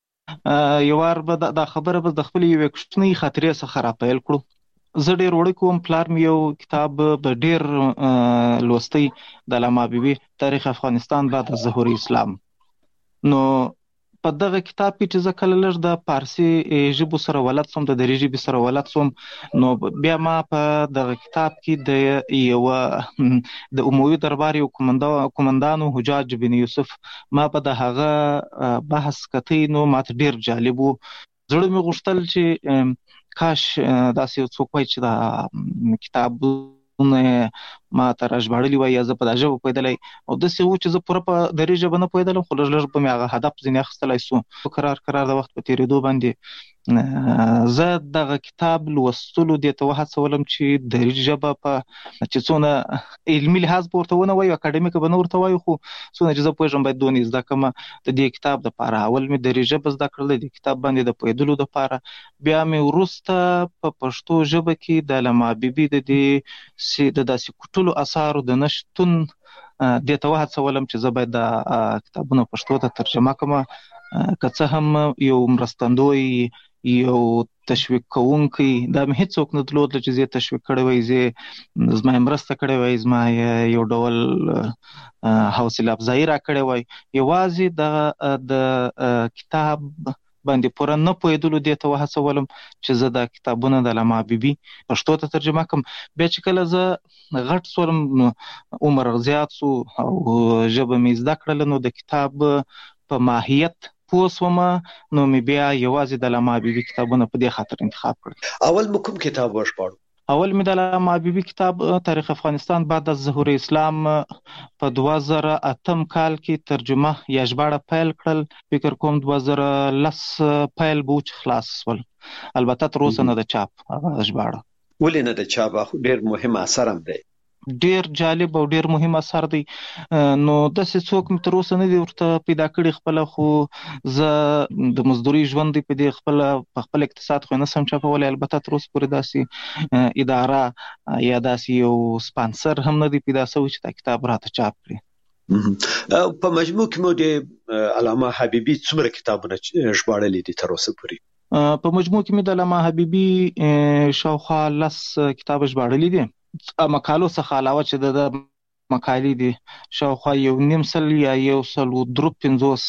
یو وار به دا خبره به د خپل یو کوچنی خاطرې څخه راپیل کړو. زه ډېر وړوکی کوم، پلار مې یو کتاب به ډېر لوستی د علامه حبیبي تاریخ افغانستان بعد از ظهور اسلام. نو په دغه کتاب کې چې زه کله لږ د پارسي ژبو سره ولد سوم، د دري ژبې سره ولد سوم، نو بیا ما په دغه کتاب کې د یو د اموي دربار یو کومندانو حجاج بن یوسف ما په د هغه بحث کتی، نو ماته ډېر جالب و. زړه مې غوښتل چې کاش داسې یو څوک وای چې دا کتابونه ما ته راژباړلي وای یا زه په دا ژبه پوهېدلی، او داسې و چې زه پوره په دري ژبه نه پوهېدلم، خو لږ لږ به مې هغه هدف ځینې اخیستلی سو. کرار د وخت په تېرېدو باندې زه دغه کتاب لوستلو دې ته وهڅولم چې دري ژبه په چې څونه علمي لحاظ به ورته ونه وایو، اکاډمیکه به نه ورته وایو، خو څونه چې زه پوهېږم باید دونې زده کړمه د دې کتاب دپاره. اول مې دري ژبه زده کړل د دې کتاب باندې د پوهېدلو دپاره، بیا مې وروسته په پښتو ژبه کې د علامه حبیبي د داسې کوټلو اثارو د نشتون دې ته وهڅولم چې زه باید دا کتابونه پښتو ته ترجمه کړم، که څه هم یو مرستندوی یو تشویق کوونکی دا مې هیڅوک نه درلود چې زه تشویق کړی وای، زما مرسته کړی وای، زما یو ډول حوصله افزایي را کړی وای. یوازې د کتاب باندې پوره نه پوهېدلو دې ته وهڅولم چې زه دا کتابونه د علامه حبیبي پښتو ته ترجمه کړم. بیا چې کله زه غټ سولم، عمر زیات سو او ژبه مې زده کړله، نو د کتاب په ماهیت پوه سوم، نو مې بیا یوازې د علامه حبیبي کتابونه په دې خاطر انتخاب کړل. اول مو کوم کتاب وژباړو؟ اول مې د علامه حبیبي کتاب تاریخ افغانستان بعد از ظهور اسلام په 2008 کال کې ترجمه یا ژباړه پیل کړل. فکر کوم 2010 پیل به چې خلاص سول، البته تر اوسه نه د چاپ ژباړه. ولې نه د چاپ؟ ډېر مهم اثر هم دی، ډېر جالب او ډېر مهم اثر دی. نو داسې څوک مې تر اوسه نه دی ورته پیدا کړي خپله، خو زه د مزدوري ژوند دی په دې په خپل اقتصاد خو نه سم چاپولی، البته تر اوسه پورې داسې اداره یا داسې یو سپانسر هم نه دی پیدا شوی چې دا کتاب راته چاپ کړي. په مجموع کې مو د علامه حبیبي څومره کتابونه ژباړلي دي تر اوسه پورې؟ په مجموع کې مې د علامه حبیبي شاوخوا 10 کتاب ژباړلي دي. مقالو څخه علاوه چې د مقالې دي شاوخوا 1.5 یا 150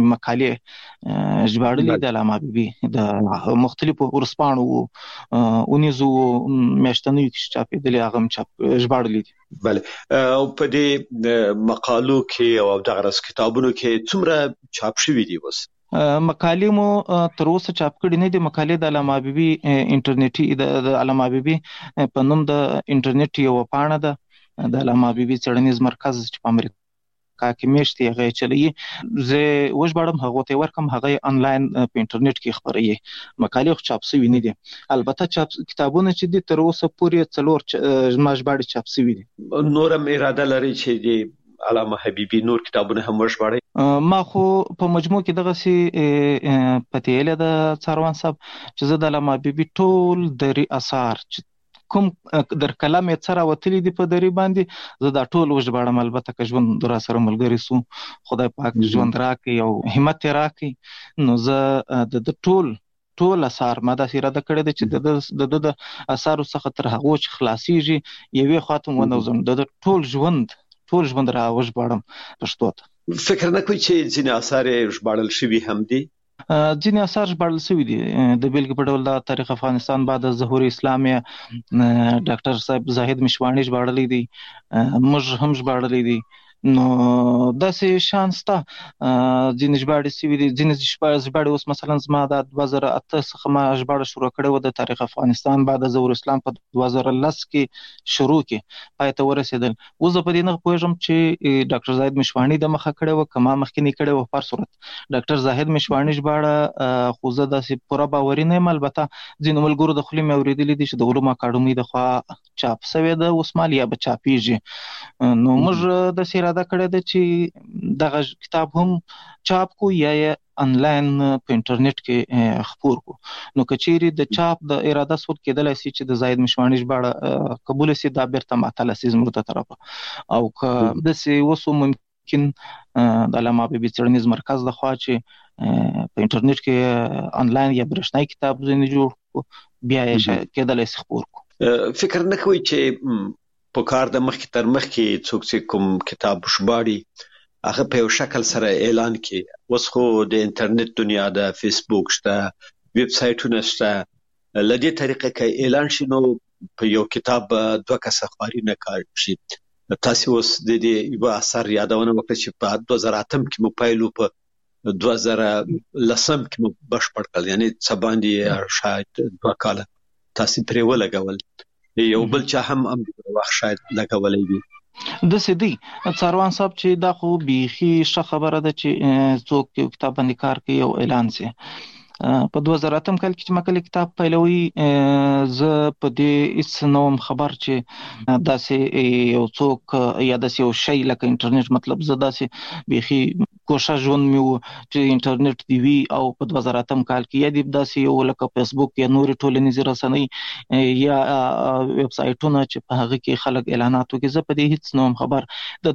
مقالې ژباړلي د علامه حبیبي د مختلفو ورځپاڼو اونیزو میاشتنیو کې چاپېدلي، هغه هم ژباړلي دي. بله، او په دې مقالو کې او دغه کتابونو کې څومره چاپ شوي دي اوس؟ مقالې مو تر اوسه چاپ کړي نه دي. مقالې د علامه حبیبي انټرنیټي د علامه حبیبي په نوم د انټرنیټ یو پاڼه ده د علامه حبیبي څېړنیز مرکز چې په امریکا کې میشتي، هغه یې چلوي. زه وژباړم، هغو ته یې ورکړم، هغه یې انلاین په انټرنیټ کې خپروي. مقالې خو چاپ شوي نه دي، البته کتابونه چې دي تر اوسه پورې 4 زما ژباړې چاپ شوي دي. نور هم اراده لري چې د علامه حبیبي نور کتابونه هم وژباړئ؟ ما خو په مجموع کې دغسې پتیلې د څاروان صاحب چې زه د علامه حبیبي ټول دري اثار چې کوم در کلام یې څه راوتلي دي په دري باندې زه دا ټول وژباړم. البته که ژوند راسره ملګري سو، خدای پاک ژوند راکړي او همت یې راکړي، نو زه د ټول اثار ما داسې اراده کړې ده چې د اثارو څخه تر هغو چې خلاصیږي یوې خواته ونوځم، د ټول ژوند را وژباړم پښتو ته. فکر نه کوئ چې ځینې اثار ژباړل شوي هم دي؟ ځینې اثار ژباړل شوي دي. د بیلګې په ډول د تاریخ افغانستان بعد از ظهور اسلام ډاکټر صاحب زاهد مشواڼي ژباړلی دی، موږ هم ژباړلی دی. نو داسې شان شته ځینې ژباړې سوي دي، ځینې ژباړې اوس مثلا زما د 2008 څخه ما ژباړه شروع کړې وه د تاریخ افغانستان بعد ظهور اسلام په 2010 کې شروع کې پای ته ورسېدل. اوس زه په دې نه پوهېږم چې ډاکټر زاهد مشواڼي د مخه کړې وه که ما مخکې کړې وه. په هر صورت ډاکټر زاهد مشواڼي ژباړه خو زه داسې پوره باوري نه یم. البته ځینو ملګرو د خولې مې اورېدلي دي چې د علومو اکاډمۍ د خوا چاپ سوی ده، اوس مال یا به چاپېږي. نو موږ داسې اراده کړې ده چې دغه کتاب هم چاپ کو یا انلاین په انټرنیټ کې خپور کو. نو که چیرې د چاپ د اراده صورت کېدلی سي چې د زاهد مشواڼي ژباړه قبول سي، دا بیرته معطله سي زموږ د طرفه. او که داسې اوس ممکن د علامه حبیبي څېړنیز مرکز د خوا چې په انټرنیټ کې انلاین یا برېښنایي کتاب ځینې جوړ کو، بیا یې کېدلی سي خپور کو. فکر نه کوئ چې په کار د مخکې تر مخکې څوک چې کوم کتاب ژباړي هغه په یو شکل سره اعلان کړي؟ اوس خو د انټرنیټ دنیا د فیسبوک شته، ویب سایټونه شته، لدې طریقه کې اعلان شي نو په یو کتاب 2 کسه خواري نه کار شي. تاسو اوس د دې یو اثر یادونه وکړه چې په 2008 کې مو پایلو په 2010 کې مو بشپړ کړل، یعنی څه باندې شاید 2 کال تاسو پرې ولګول. یو بل چا هم وخت شاید لګولای وي. داسې دی څاروان صاحب چې دا خو بیخي ښه خبره ده چې څوک یو کتاب باندې کار کوي او اعلان سي. په 2008 کال کې چې ما کله کتاب پیلوي زه په دې هیڅ نه وم خبر چې داسې یو څوک یا داسې یو شی لکه انټرنیټ، مطلب زه داسې بیخي کوشش ژوند مې و چې انټرنیټ دی وي او په 2008 کال کې یا دې داسې یو لکه فیسبوک یا نورې ټولنیزې رسنۍ یا ویب سایټونه چې په هغه کې خلک اعلانات وکړي، زه په دې هیڅ نه وم خبر. د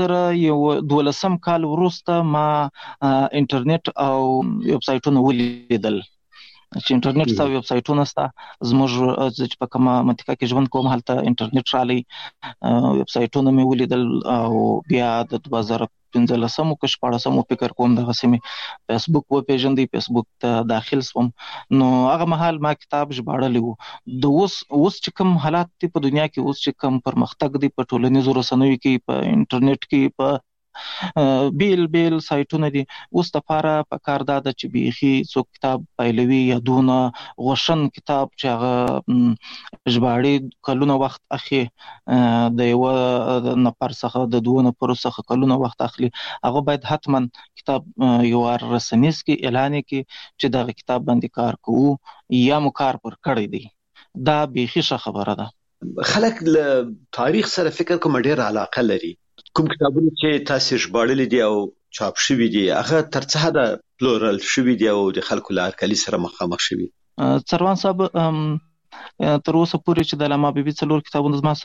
2012 کال وروسته ما انټرنیټ او ویب سایټونه ولیدل چې انټرنیټ سره ویب سایټونه ستا زموږ چې په کومه منطقه کې ژوند کوم هلته انټرنیټ رالی، ویب سایټونه مې ولیدل. او بیا د 2015 کې 14 فکر کوم دغه سیمه فیسبوک وپیژندې، فیسبوک ته داخل شوم. نو هغه مهال ما کتاب ژباړلی و. د اوس چې کوم حالات دي په دنیا کې، اوس چې کوم پرمختګ دی په ټولنیزو رسنیو کې، په انټرنیټ کې، په بیل سایټونه دي، اوس لپاره په کار دا ده چې بیخي څوک کتاب پیلوي یا دونه غوښن کتاب چې هغه ژباړي کلونه وخت اخلي، د یو نفر څخه د 2 نفرو څخه کلونه وخت اخلي، هغه باید حتما کتاب یو رسنیز کې اعلان کړي چې دا کتاب باندې کار کوو یا مو کار پر کړی دی. دا بیخي ښه خبره ده. خلک له تاریخ سره فکر کوم ډېر علاقه لري. کوم کتابونه چې تاسو ژباړلي دي او چاپ شوي دي هغه تر څه حده پلورل شوي دي او د خلکو له هرکلي سره مخامخ شوي؟ څروان صاحب تر اوسه پورې چې د علامه حبیبي 4 کتابونه زما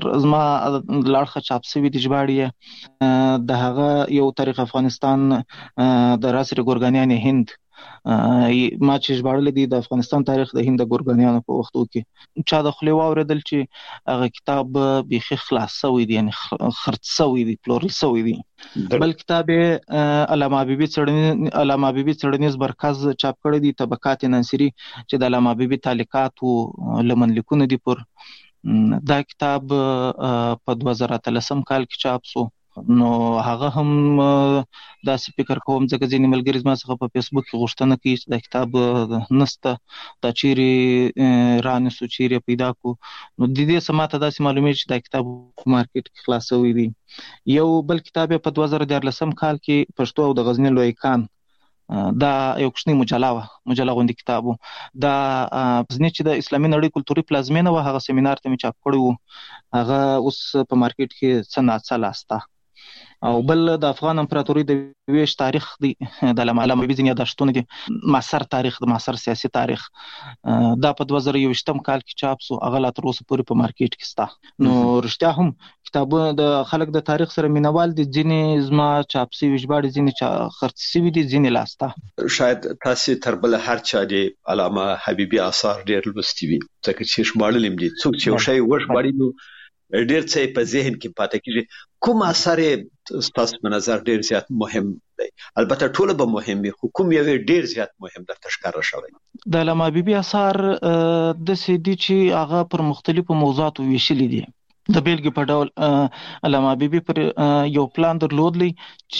لاړخه چاپ شوي دي ژباړي د هغه یو تاریخ افغانستان د راسر ګورګانیان هند ما چې ژباړل دي د افغانستان تاریخ د هند ګورګانیانو په وختو کې چا د خلی واوریدل چې هغه کتاب بیخي خلاص شوی دی، یعنی خرڅ شوی دی، پلورل شوی دی. بل کتاب علامه حبیبي څېړنیز مرکز چاپ کړی دی، طبقات ناصری چې د علامه حبیبي تعلیقات او لمن لیکونه دي پر. دا کتاب په 2013 کال کې چاپ شو. نو هغه هم داسې فکر کوم ځکه ځینې ملګري زما څخه په فیسبوک کې غوښتنه کوي چې دا کتاب نسته، دا چیرې رانیسو، چیرې پیدا کو. نو د دې څه ماته داسې معلومیږي چې دا کتاب په مارکیټ کې خلاص شوی دی. یو بل کتاب په 2014 کال کې پښتو او د غزنی لوی کان، دا یو کوچنی مجله غوندې کتاب و. دا غزنی چې د اسلامي نړۍ کلتوري پلازمینه وه، هغه سیمینار ته مې چاپ کړی و. هغه اوس په مارکیټ کې څه ناڅه لاسته. او بل د افغان امپراتوري د ویش تاریخ دی، د علامه حبیبي ځینې یادښتونه دي، معاصر تاریخ، د معاصر سیاسي تاریخ، دا په 2021 کال کې چاپ شو. هغه لا تر اوسه پورې په مارکیټ کې شته. نو رښتیا هم کتابونه د خلک د تاریخ سره مینوال دي، ځینې زما چاپ شوي ژباړې، ځینې خرڅ شوي دي، ځینې لاسته. شاید تاسو تر بل هر چا دی علامه حبیبي آثار ډېر لوستي وي، ځکه چې ژباړلي دي. څوک چې یو شی وژباړي نو ډېر څه په ذهن کې پاتې کیږي. کوم اثر ستاسو په نظر ډېر زیات مهم دی؟ البته ټول به مهم وي، خو کوم یو ډېر زیات مهم درته ښکاره شوی؟ د علامه حبیبي اثار داسې دي چې هغه پر مختلفو موضوعاتو ویشلي دي. د بیلګې په ډول علامه حبیبي پر یو پلان درلودلی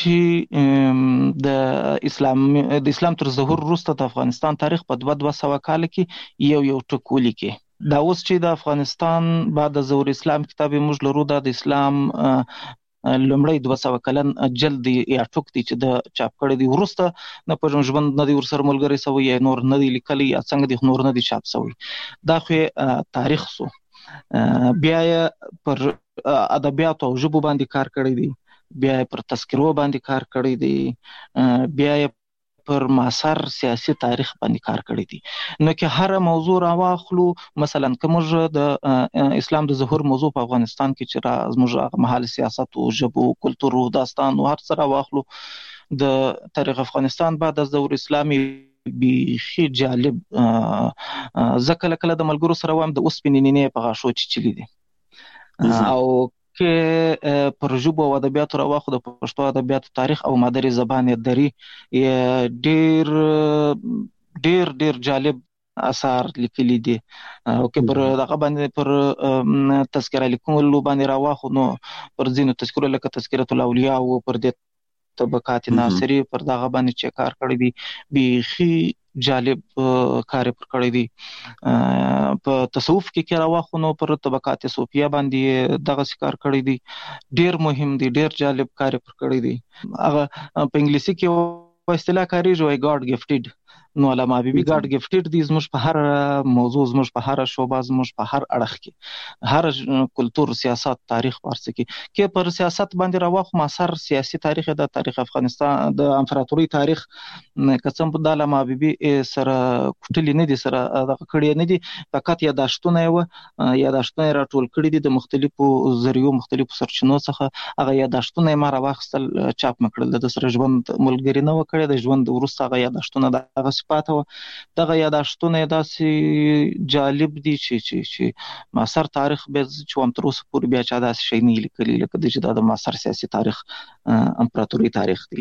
چې د اسلام تر ظهور وروسته د افغانستان تاریخ په 200 کال کې یو ټکو لیکي. دا اوس چې د افغانستان بعد د ظهور اسلام کتاب موږ لرو، دا د اسلام لومړی 200 کلن جلد یا ټوک دی چې د چاپ کړی دی، وروسته نه په ژوند نه دی ورسره ملګری شوی یا نور نه دی لیکلی یا څنګه دی نور نه دی چاپ شوی. دا خو تاریخ سو. بیا یې پر ادبیاتو او ژبو باندې کار کړی دی، بیا یې پر تذکرو باندې کار کړی دی، بیا یې پر معاصر سیاسي تاریخ باندې کار کړی دی. نو که هر موضوع راواخلو، مثلا که موږ د اسلام د ظهور موضوع په افغانستان کې چې زموږ مهال سیاست او ژبو کلتور او داستان او هر څه راواخلو، د تاریخ افغانستان بعد از ظهور اسلامي بیخي جالب. زه کله کله د ملګرو سره وایم د اوسپنې نینې په غاښو چیچلي دي. او که پر ژبو او ادبیاتو راواخلو، د پښتو ادبیاتو تاریخ او مادری زبان دری ډیر ډیر ډیر جالب اثار لیکلي دي. او که پر دغه باندې پر تذکره لیکلو باندې راواخلو، نو پر ځینو تذکرو لکه تذکرة الاولیاء او پر دې طبقات ناصری پر دغه باندې چې کار کړی دی، بیخي جالب کار پر کړی دی. په تصوف کې راواخلو، نو پر طبقات صوفیه باندې دغه کار کړی دی، ډیر مهم دی، ډیر جالب کار پر کړی دی. هغه په انګلیسي کې په اصطلاح کاریږي وای ګاډ ګفټډ. نو علامه حبیبي ګاډ ګفټډ دی زموږ په هر موضوع، زموږ په هر شعبه، زموږ په هر اړخ کې، هر کلتور، سیاست، تاریخ ورڅ کې پر سیاست باندې راواخلو. معاصر سیاسي تاریخ د تاریخ افغانستان د امپراتوري تاریخ کڅم په علامه حبیبي سره کوټلی نه دي، سره دغه کړی نه دي، فقط یاداشتونه راټول کړی دي د مختلفو ذریعو، مختلفو سرچینو څخه. هغه یاداشتونه ما راواخیستل، چاپ مکړل. د سره ژوند ملګری نه وکړي، د ژوند وروسته هغه یاداشتونه دغه پاته و. دغه یاداشتونه داسې جالب دي چې معاصر تاریخ به چې هم تر اوسه پورې بیا چا داسې شی نه لیکلي لکه د چې د معاصر سیاسي تاریخ امپراتوري تاریخ دی.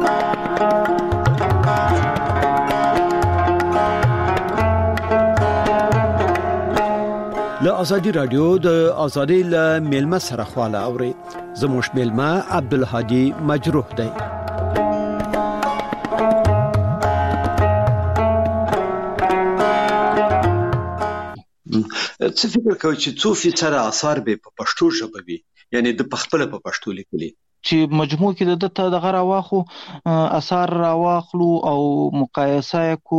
له ازادي رادیو د ازادي له میلمه سره خواله اوري. زموږ میلمه عبدالهادي مجروح دی. څه فکر کوي چې څو فیصد آثار به په پښتو ژبه وي، یعنی د پخپل په پښتو لیکلي؟ چې مجموع کې د دغه راواخو اثار راواخلو او مقایسه کو،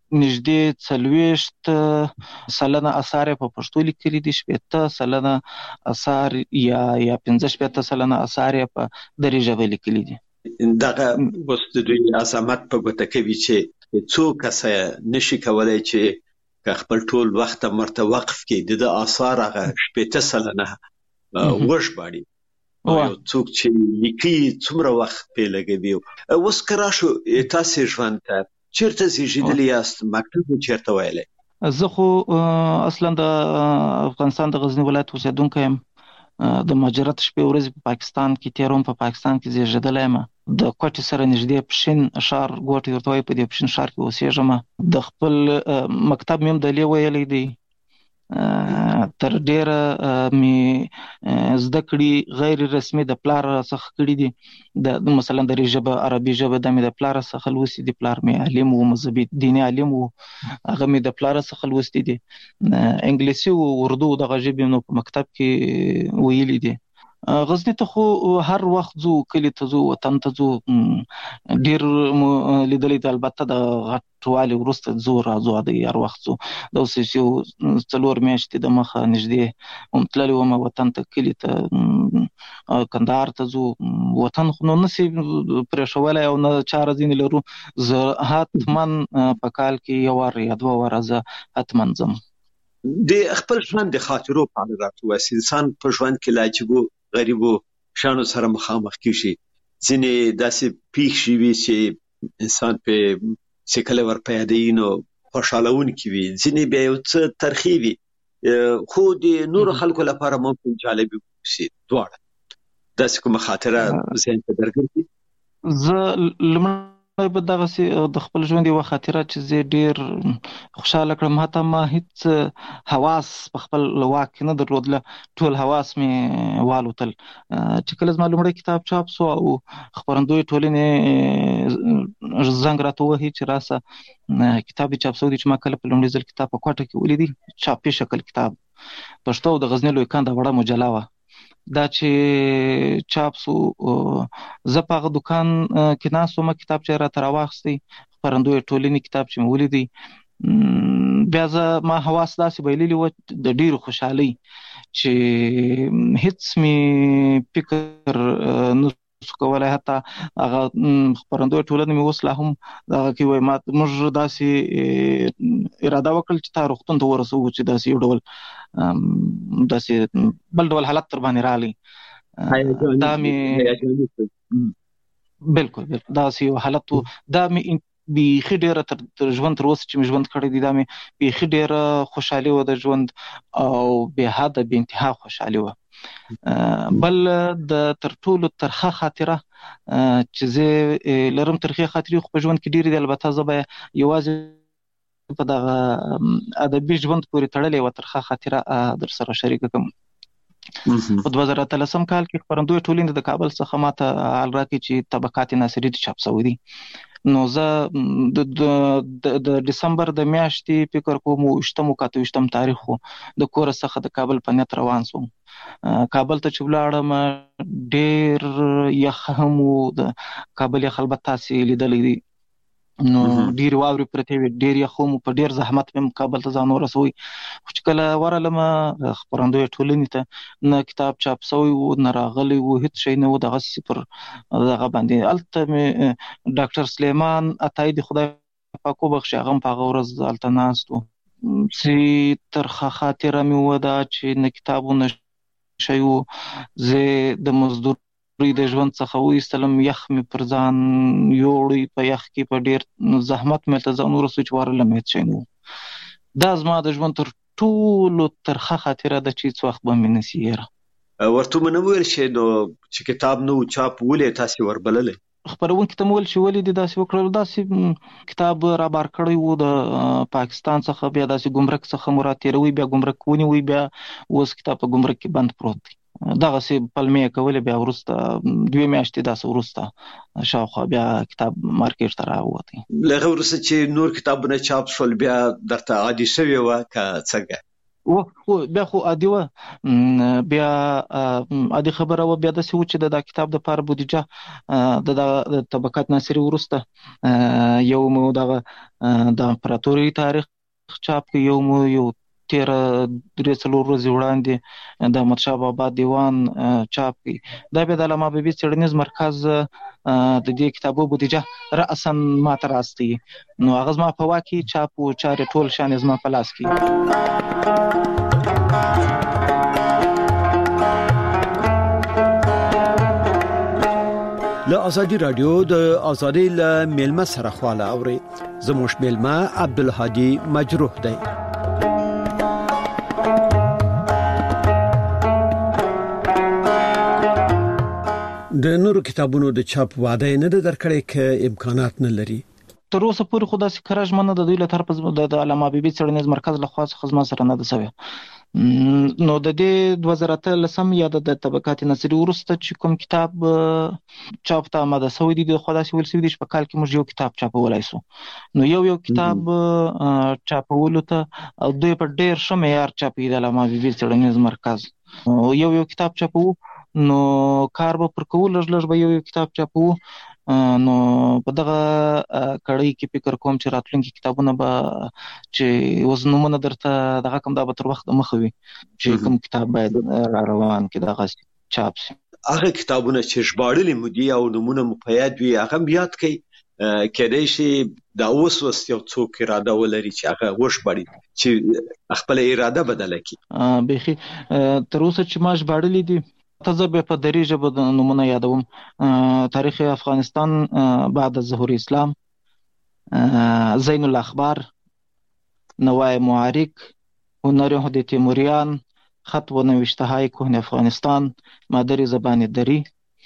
نږدې 40% اثار په پښتو لیکلي دي، 70% اثار یا 15% اثار په دري ژبه لیکلي دي. دغه اوس د دوی عظمت په ګوته کوي چې څوک کسه نشي کولای چې که خپل ټول وخت مرته وقف کې د آثار هغه 70% وژباړي. یو څوک چې لیکي څومره وخت په لګوي. اوس کرا شو تاسو ژوند ته چیرته زیږیدلی یاست؟ مکتب چیرته ویلې؟ زه خو اصلا د افغانستان د غزنی ولایت اوسیدونکی یم. د مهاجرت شپې ورځې په پاکستان کې تیروم. په پاکستان کې زیږیدلی یم. د کوټې سره نږدې پښین ښار ګوټ ورته وایي، په دې پښین ښار کې اوسېږم. د خپل مکتب مې هم دلې ویلی دی. تر ډیره می زده کړې غیر رسمي د پلار څخه کړې دي. د مثلا د ژبه عربي ژبه د مې د پلار څخه لوستې دي. پلار مې عالم و، مذهبي دیني عالم و، هغه مې د پلار څخه لوستې دي. انګلیسي او اردو دغه ژبې نو په مکتب کې ویلي دي. غزنی ته خو هر وخت ځو، کلی ته ځو، وطن ته ځو. ډیر لیدلې ده، البته د غټوالي وروسته ځو راځو، د هر وخت ځو. د اوس یو 4 میاشتې د مخه نږدې تللی وم وطن ته، کلی ته، کندهار ته ځو. وطن خو نو نسي پرېښولی او نه چاره ځینې لرو. زه حتما په کال کې یو وار یا 2 واره زه حتما ځم. د خپل ژوند د خاطرو په اړه راته وایي. انسان په ژوند کې لاجبو غریبو شانو سره مخامخ کیږي. ځینې داسې پیښې وي چې انسان په سکله ورپیادوي نو خوشحالونکي وي، ځینې بیا یو څه ترخی وي، خو د نورو خلکو لپاره ممکن جالب وي. دواړه داسې کومه خاطره ذهن ته درګرځي؟ زه به دغه د خپل ژوند یو خاطره چې زه ډیر خوشاله کړم. حتی ما هیڅ حواس په خپل واک نه درلودله، ټول حواس مې والوتل. چې کله زما لومړی کتاب چاپ سو او خپرندوی ټولنې زنګ راته ووهي چې راسه کتاب چاپ سوی دی، چې ما کله په لومړي ځل کتاب په کوټه کې ولیدی، چاپي شکل کتاب، پښتو د غزنی لوی کانده وړه مجله وه. دا چې چاپ سو زه په هغه دکان کې ناست وم، کتاب چې راته راواخیستی خپرندوی ټولنې کتاب چې مې ولیدی، بیا زه ما حواس داسې بایللي وه د ډېرو خوشحالۍ چې هیڅ مې فکر نه سو کولی. حتی هغه خپرندوی ټولنه مې اوس لا هم دغه کې وایي موږ داسې اراده وکړل چې تا روغتون ته ورسوو چې داسې یو ډول داسې بل ډول حالت در باندې راغلی. دا مې بالکل داسې یو حالت و. دا مې بیخي ډېره تر ژوند تر اوسه چې مې ژوند کړی دی، دا مې بیخي ډېره خوشحالي وه د ژوند، او بې حده بې انتها خوشحالي وه. بل د تر ټولو ترخه خاطره چې زه لرم، ترخې خاطرې خو په ژوند کې ډېرې دي، البته زه به یوازې په دغه ادبي ژوند پورې تړلې وه ترخه خاطره در سره شریکه کړم. په 2013 کال کې خپرندوی ټولنې د کابل څخه ماته حال راکړي چې طبقات ناصري چاپ شوی دی. نو زه د ډسمبر د میاشتې فکر کوم 28 تاریخ د کور څخه د کابل په نیت روان سوم. کابل ته چې ولاړم ډېر یخ هم و، د کابل یخ البته تاسې لیدلی دی، نو ډېرې واورې پرتې وې، ډېر یخ هم په ډېر زحمت مې کابل ته ځان ورسوی. خو چې کله ورغلم خپرندوی ټولنې ته، نه کتاب چاپ سوی و، نه راغلی و، هېڅ شی نه و، دغسې پر دغه باندې. هلته مې ډاکټر سلیمان عطایي د خدای پاک وبخښي، هغه هم په هغه ورځ هلته ناست و. چې ترخه خاطره مې وه دا چې نه کتاب و نه شی و. زه د مزدور د ژوند څخه وایستلم، یخ مې پر ځان یوړی، په یخ کې په ډېر زحمت مې هلته ځان ورسوی چې ورغلم هېڅ شی نه و. دا زما د ژوند تر ټولو ترخه خاطره ده چې هېڅ وخت به مې نه سي هېره. ورته مو نه ویل شي نو چې کتاب نه و چاپ ولې تاسې وربللی؟ خپرونکي ته مو ویل چې ولې دې داسې وکړل؟ داسې کتاب رابار کړی و د پاکستان څخه، بیا داسې ګمرک څخه مو راتېروي، بیا ګمرک ونیوي، بیا اوس کتاب په ګمرک کې بند پروت دی. دغسې پلمې یې کولې. بیا وروسته 2 میاشتې داسې وروسته شاوخوا بیا کتاب مارکیټ ته راووتی. له هغه وروسته چې نور کتابونه چاپ شول بیا درته عادي شوې وه که څنګه؟ بیا خو عادي وه، بیا عادي خبره وه. بیا داسې و چې د دا کتاب دپاره بودیجه د طبقات ناصري وروسته یو مو دغه د امپراتورۍ تاریخ چاپ کړ، یو مو یو 13-4 ورځې وړاندې د احمدشاه بابا دیوان چاپ کړي. دا بیا د علامه حبیبي څېړنیز مرکز د دې کتابو بودیجه رأساً ما ته راستوي، نو هغه زما په واک کې چاپ و چارې ټول شان زما په لاس کې. له ازادي رادیو د ازادي له میلمه سره خواله اوري. زموږ میلمه عبدالهادي مجروح دی. د نورو کتابونو د چاپ وعده نه درکړې ک امکانات نه لري. تر اوسه پورې خو داسې کره ژمنه د دوی له طرفه د علامه حبیبي څېړنیز مرکز له خوا څخه زما سره نه ده سوې. نو د دې 2013 یا د طبقات ناصري وروسته چې کوم کتاب چاپ ته آماده سوی دی، خو داسې ویل سوي دي چې په کال کې موږ یو کتاب چاپولی سو. نو یو کتاب چاپولو ته او دوی په ډېر ښه معیار چاپوي د علامه حبیبي څېړنیز مرکز. یو کتاب چاپو، نو کار به پر کوو، لږ به یو کتاب چاپو. نو په دغه کړۍ کې فکر کوم چې راتلونکي کتابونه به چې اوس نومونه درته دغه کوم دا به تر وخت مخه وي چې کوم کتاب باید را روان کې دغه چاپ شي. هغه کتابونه چې ژباړلي مو دي او نومونه مو په یاد وي هغه هم یاد کړئ، کېدای شي دا اوس یو څوک اراده ولري چې هغه وژباړي، چې خپله اراده بدله کړي. بیخي تر اوسه چې ما ژباړلي دي ته زه بیا په دري ژبه د نومونه یادوم. تاریخ افغانستان بعد از ظهور اسلام، زین الاخبار، نوای معارک، هنر هدی تیموریان، خط و نوشته های کهن افغانستان، مادری زبان دری،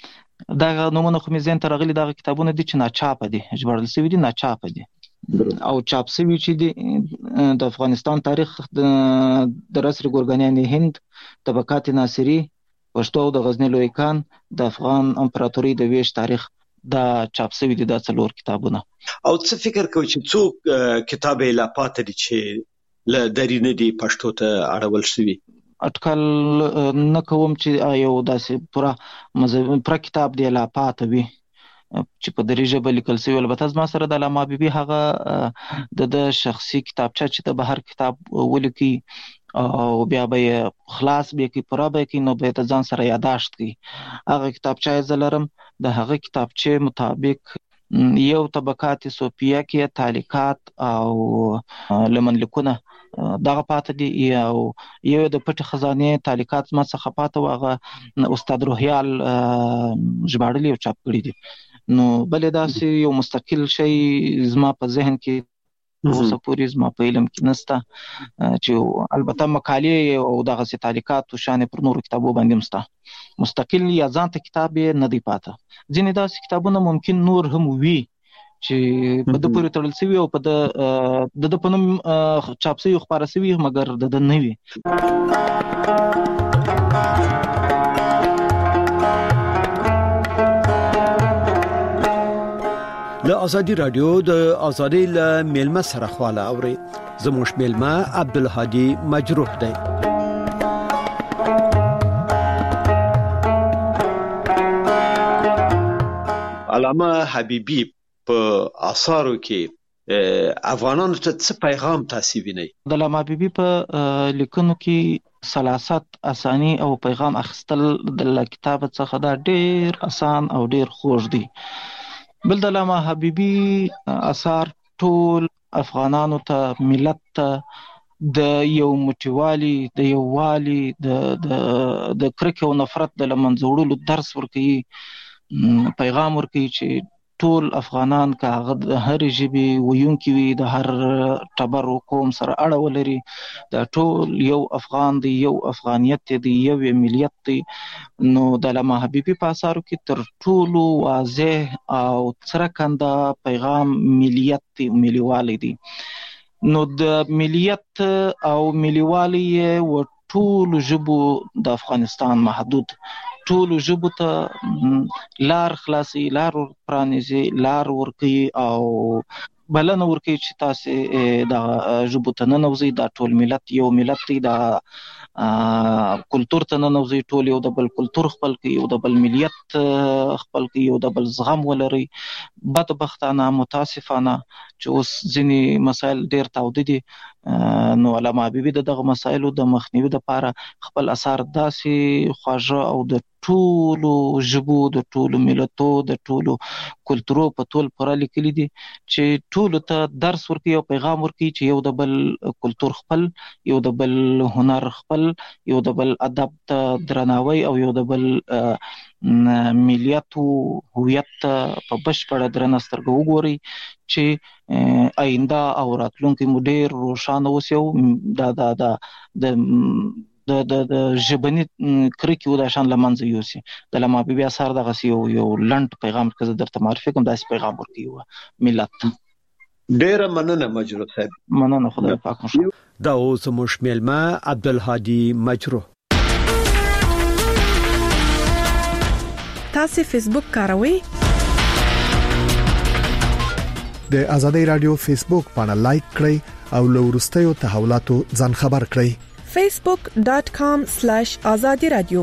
دا نومونه خو مې ذهن ته راغلي دغه کتابونه دي چې ناچاپه دي ژباړل شوي دي ناچاپه دي او چاپ شوي چې دي د افغانستان تاریخ د رسر ګورګانیان هند طبقات ناصری پښتو او د غزنی لوی کان د افغان امپراتوري د ویش تاریخ دا چاپ شوي دي دا 4 کتابونه او څه فکر کوي چې څوک کتاب لا پاتې دي چې ل درینه دي پښتو ته اړول شوی اټکل نه کوم چې یو داسې پوره کتاب دی لا پاتې وي چې په دري ژبه لیکل شوی البته زما سره د علامه حبیبي هغه د شخصي کتابچه چې د بهر کتاب ولیکي او بیا به خلاص به کی پوره به کی نو به ته ځان سره یاداشت کی هغه کتابچه زلرم د هغه کتابچه مطابق یو طبقات صوفیه کې تعلیقات او لمن لیکونه دغه پاتې دي یو د پټ خزانه تعلیقات ما څخه پاتې واغه استاد روحیال ژباړلی او چاپ کړی دي نو بل داسې یو مستقل شی زما په ذهن کې اوسه پورې زما په علم کې نسته چې البته مقالې او دغه سي تعلیقات او شان پر نورو کتابو باندې مسته مستقل یا ځانته کتاب نه دی پاته ځینې داسې کتابونه ممکن نور هم وي چې په د پورې تړل شوی او په د پنوم چاپ شوی خبره شوی مګر د نه وي له ازادي رادیو د ازادي له میلمه سره خواله اوري زموږ میلمه عبدالهادي مجروح دی علامه حبیبی په آثارو کې افغانانو ته څه پیغام تاسو وینئ د علامه حبیبی په لیکنو کې سلاست اسانی او پیغام اخستل د کتاب څخه دا ډیر آسان او ډیر خوږ دي بل د علامه حبیبی اثار ټول افغانانو ته ملت ته د یو موټیوالي د یو والی د کرکه او نفرت د لمنځوړلو درس ورکوي پیغام ورکوي چې ټول افغانان که هغه د هر ژبې ویونکي وي د هر ټبر او قوم سره اړه ولري دا ټول یو افغان دی یو افغانیت دی یو ملیت دی نو د علامه حبیبي په اثارو کې تر ټولو واضح او څرګند پیغام ملیت دی ملیوالی دی نو د ملیت او ملیوالی و ټول ژبو د افغانستان محدود ټول ژبو ته لار خلاصي لار پرانیزي لار ورکي او بلنه ورکي چې تاسو د ژبو ته ننوځي دا ټول ملت یو ملت دی دا کلتور ته ننوځي ټول یو د بل کلتور خپل کوي یو د بل ملیت خپل کوي یو د بل زغم ولري بدبختانه متاسفانه چې اوس ځینې مسایل ډیر تاوده دي نو علامه حبیبي دغه مسایلو د مخنیوي لپاره خپل اثار داسې خواږه او د ټولو ژبو د ټولو ملتو د ټولو کلتورو په ټول پوره لیکلي دي چې ټولو ته درس ورکوي او پیغام ورکوي چې یو د بل کلتور خپل یو د بل هنر خپل یو د بل ادب ته درناوی او یو د بل ملیت او هویت په بشپړه درنه سترګه وګوري چې آینده او راتلونکي مو ډیر روښانه اوسي د ژبني کرکې و د شان لمنځه یوسي د علامه حبیبي اثار دغه یو لنډ پیغام که درته معرفي کوم داسې پیغام ورکوي ملت ډیره مننه مجروح صاحب مننه خدای پاک مو دا اوس زموږ میلمه عبدالهادي مجروح تاسو فیسبوک کاروئ د ازادي رادیو فیسبوک باندې لایک کړئ او له ورستیو تحولاتو ځان خبر کړئ facebook.com/azadi radio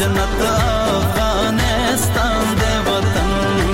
جنت افغانستان دے وطن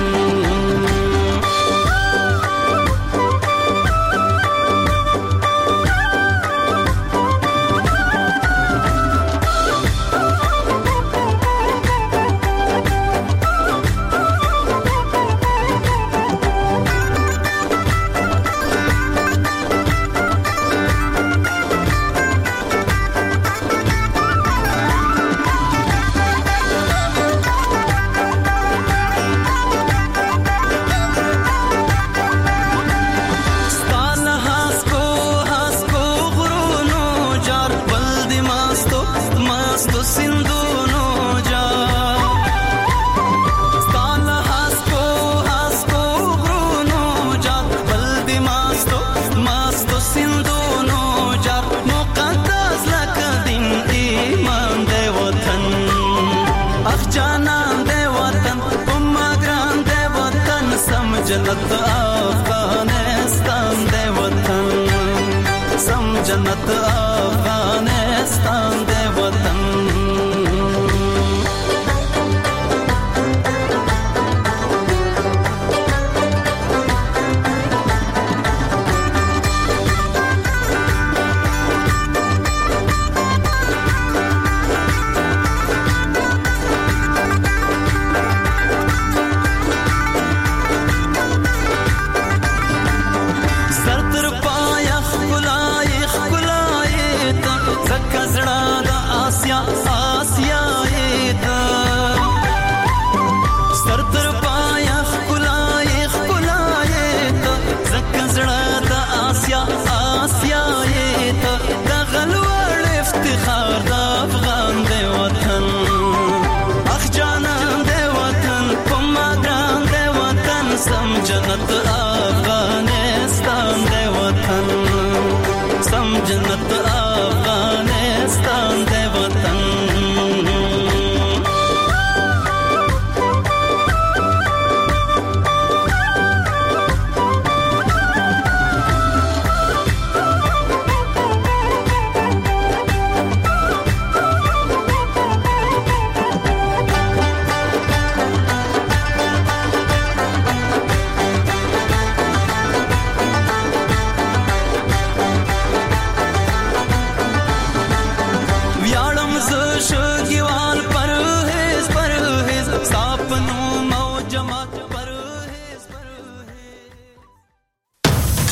جنت افغانستان دے وطن سم جنت افغانستان دے